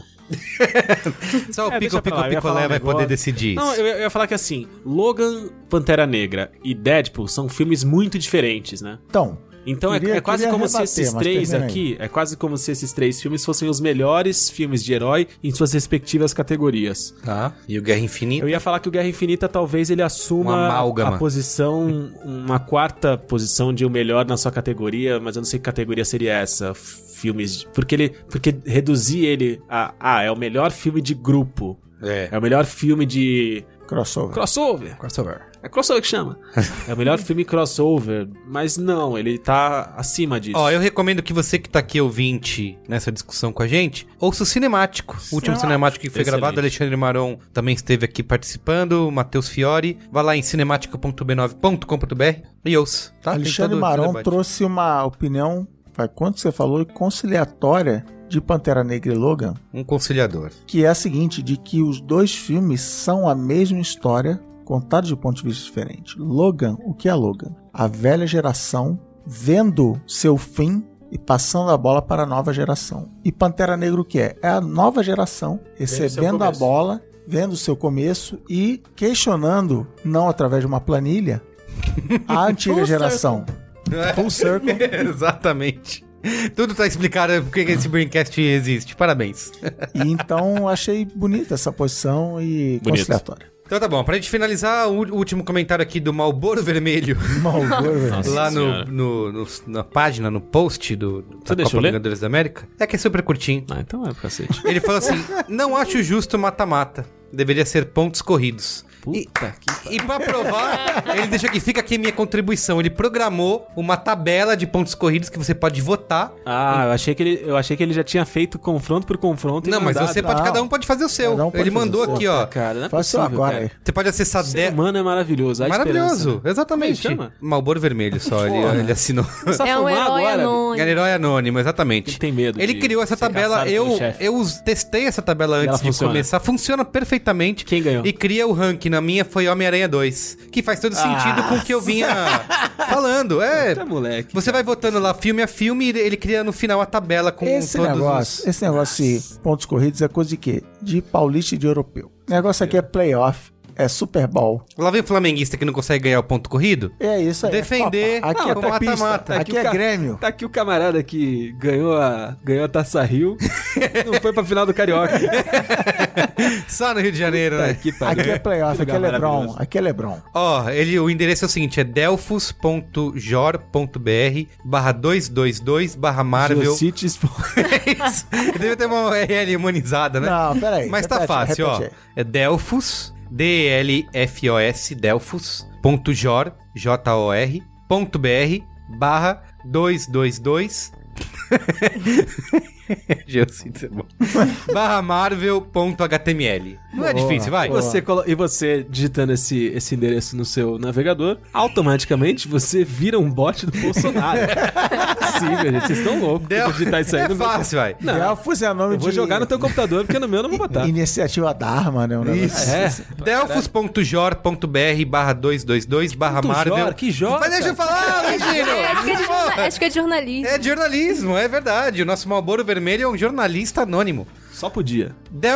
Só o deixa pra lá, eu ia falar Picolé um vai negócio. poder decidir Não, isso. eu ia falar que assim, Logan, Pantera Negra e Deadpool são filmes muito diferentes, né? Então, Então Queria- é quase queria como se rebater, esses mas três termina aí. aqui, é quase como se esses três filmes fossem os melhores filmes de herói em suas respectivas categorias. Tá. E o Guerra Infinita? Eu ia falar que o Guerra Infinita talvez ele Uma assuma amálgama. a posição, uma quarta posição de o melhor na sua categoria, mas eu não sei que categoria seria essa. Filmes. Porque reduzir ele a. É o melhor filme de grupo. É o melhor filme de. crossover. Crossover. Crossover. É crossover que chama. É o melhor filme crossover. Mas não, ele tá acima disso. Ó, eu recomendo que você que tá aqui ouvinte nessa discussão com a gente, ouça o Cinemático. O último Cinemático que foi Excelente. gravado, Alexandre Maron também esteve aqui participando, Matheus Fiori. Vá lá em cinemático.b9.com.br e ouça, tá? Tem Alexandre todo o Maron debate. trouxe uma opinião, quanto você falou, conciliatória de Pantera Negra e Logan, Um conciliador. que é a seguinte, de que os dois filmes são a mesma história, contados de ponto de vista diferente. Logan, o que é Logan? A velha geração vendo seu fim e passando a bola para a nova geração. E Pantera Negra o que é? É a nova geração recebendo a começo. bola, vendo o seu começo e questionando, não através de uma planilha, a antiga Full geração. Full circle. Exatamente. Tudo tá explicado porque esse Braincast existe. Parabéns. E então achei bonita essa posição e Bonito. conciliatória. Então tá bom, pra gente finalizar, o último comentário aqui do Malboro Vermelho, Nossa lá Senhora. na página, no post da deixa Copa eu ler? Vingadores da América, é que é super curtinho. Ah, então é pro cacete. Ele falou assim, não acho justo mata-mata. deveria ser pontos corridos. Puta que E pra provar, ele deixa que fica aqui a minha contribuição. Ele programou uma tabela de pontos corridos que você pode votar. Ah, eu achei que ele já tinha feito confronto por confronto. Não, mas mandado. você pode, Não. cada um pode fazer o seu. Cada um pode Ele fazer mandou o seu. aqui, ó. Cara, não é Faça possível, agora cara. aí. Você pode acessar O ser humano é maravilhoso. há Maravilhoso, esperança, né? exatamente. Como é que chama? Malboro Vermelho só, ele assinou. Só É um fumar herói agora. anônimo. Herói anônimo, exatamente. Ele tem medo Ele de criou essa ser tabela, caçado pelo chefe. eu testei essa tabela ela antes de funciona? começar. Funciona perfeitamente. Quem ganhou? E cria o ranking. Na minha foi Homem-Aranha 2. Que faz todo sentido com o que eu vinha falando. Tá, moleque. Você vai votando lá filme a filme e ele cria no final a tabela com Esse todos negócio de pontos corridos é coisa de quê? De paulista e de europeu. O negócio aqui é playoff, é Super Bowl. Lá vem o flamenguista que não consegue ganhar o ponto corrido. É isso aí. Defender Copa. Aqui com é copista, mata-mata. aqui é Grêmio. Tá aqui o camarada que ganhou a Taça Rio. Não foi pra final do Carioca. Só no Rio de Janeiro, né? Aqui, pariu. Aqui é playoff, Que aqui é lugar Lebron. maravilhoso. Aqui é Lebron. Ó, o endereço é o seguinte, é delfos.jor.br/222/Marvel. Geocities, pô. É isso. Deve ter uma URL humanizada, né? Não, peraí. Mas tá repete, fácil, ó. repete aí. É Delfos, DLFOS, delfos.jor.br/222 Geocities é bom. /Marvel.html. Não é Boa, difícil, vai. boa. E você digitando esse endereço no seu navegador, automaticamente você vira um bot do Bolsonaro. Sim, gente, vocês estão loucos. Del... Digitar isso aí É no meu- fácil, vai. Não, Delfos é nome eu vou de jogar no teu computador, porque no meu eu não vou botar. Iniciativa Dharma, né? Um negócio Isso. assim. delfos.jor.br/222/Marvel. Que Jor, Mas deixa eu falar, Legino! Acho que é de jornalismo. É de jornalismo, é verdade. O nosso Malboro Vermelho é um jornalista anônimo. Só podia.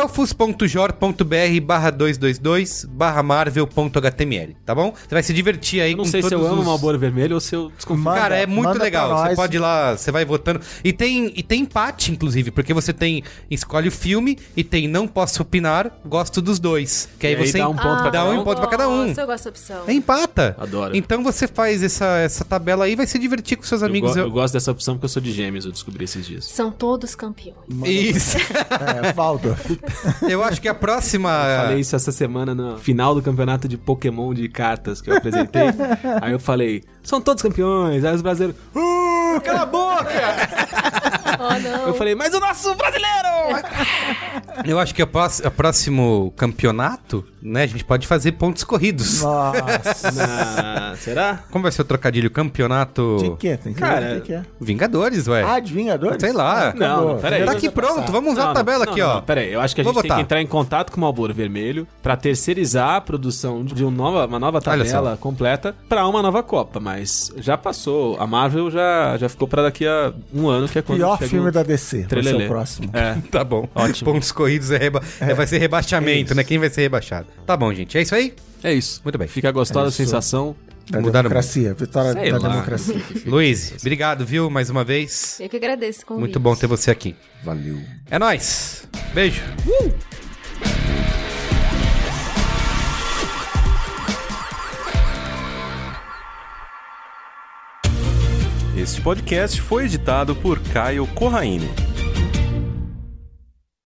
delfos.jor.br/222/marvel.html, tá bom? Você vai se divertir aí Eu não com sei se eu todos amo os... Malboro Vermelho ou se eu desconfio. Manda- Cara, é muito manda legal. pra Você nós. pode ir lá, você vai votando. E tem empate, inclusive, porque você tem escolhe o filme e tem não posso opinar, gosto dos dois. Que aí E aí você dá um ponto pra dá cada um um? ponto pra cada um. Nossa, eu gosto dessa opção. É empata. Adoro. Então você faz essa tabela aí, vai se divertir com seus amigos. Eu gosto dessa opção porque eu sou de Gêmeos, eu descobri esses dias. São todos campeões. Isso. É, Waldorf. Eu acho que a próxima. Falei isso essa semana no final do campeonato de Pokémon de cartas que eu apresentei. Aí eu falei, são todos campeões. Aí os brasileiros, cala a boca! Oh, não. Eu falei, mas o nosso brasileiro! Eu acho que o próximo campeonato, né? A gente pode fazer pontos corridos. Nossa. Será? Como vai ser o trocadilho? Campeonato. De quê? Tem que Cara, ver o que é. Vingadores, ué. Ah, de Vingadores? Sei lá. Acabou. Não, peraí. Tá aqui pronto, vamos usar a tabela aqui, ó. Pera aí, eu acho que a Vou gente tem botar. que entrar em contato com o Malboro Vermelho pra terceirizar a produção de uma nova Olha tabela só. completa pra uma nova Copa, mas já passou. A Marvel já ficou pra daqui a um ano, que é quando Pior chega filme o da DC. Vai ser Trelelê. o próximo. É. Tá bom. Ótimo. Pontos corridos vai ser rebaixamento, Isso. né? Quem vai ser rebaixado? Tá bom, gente. É isso aí? É isso. Muito bem. Fica a gostosa isso. sensação. Da Mudaram democracia. Vitória Sei da lá. democracia. Luiz, obrigado, viu? Mais uma vez. Eu que agradeço o convite. Muito bom ter você aqui. Valeu. É nóis. Beijo. Este podcast foi editado por Caio Corraine.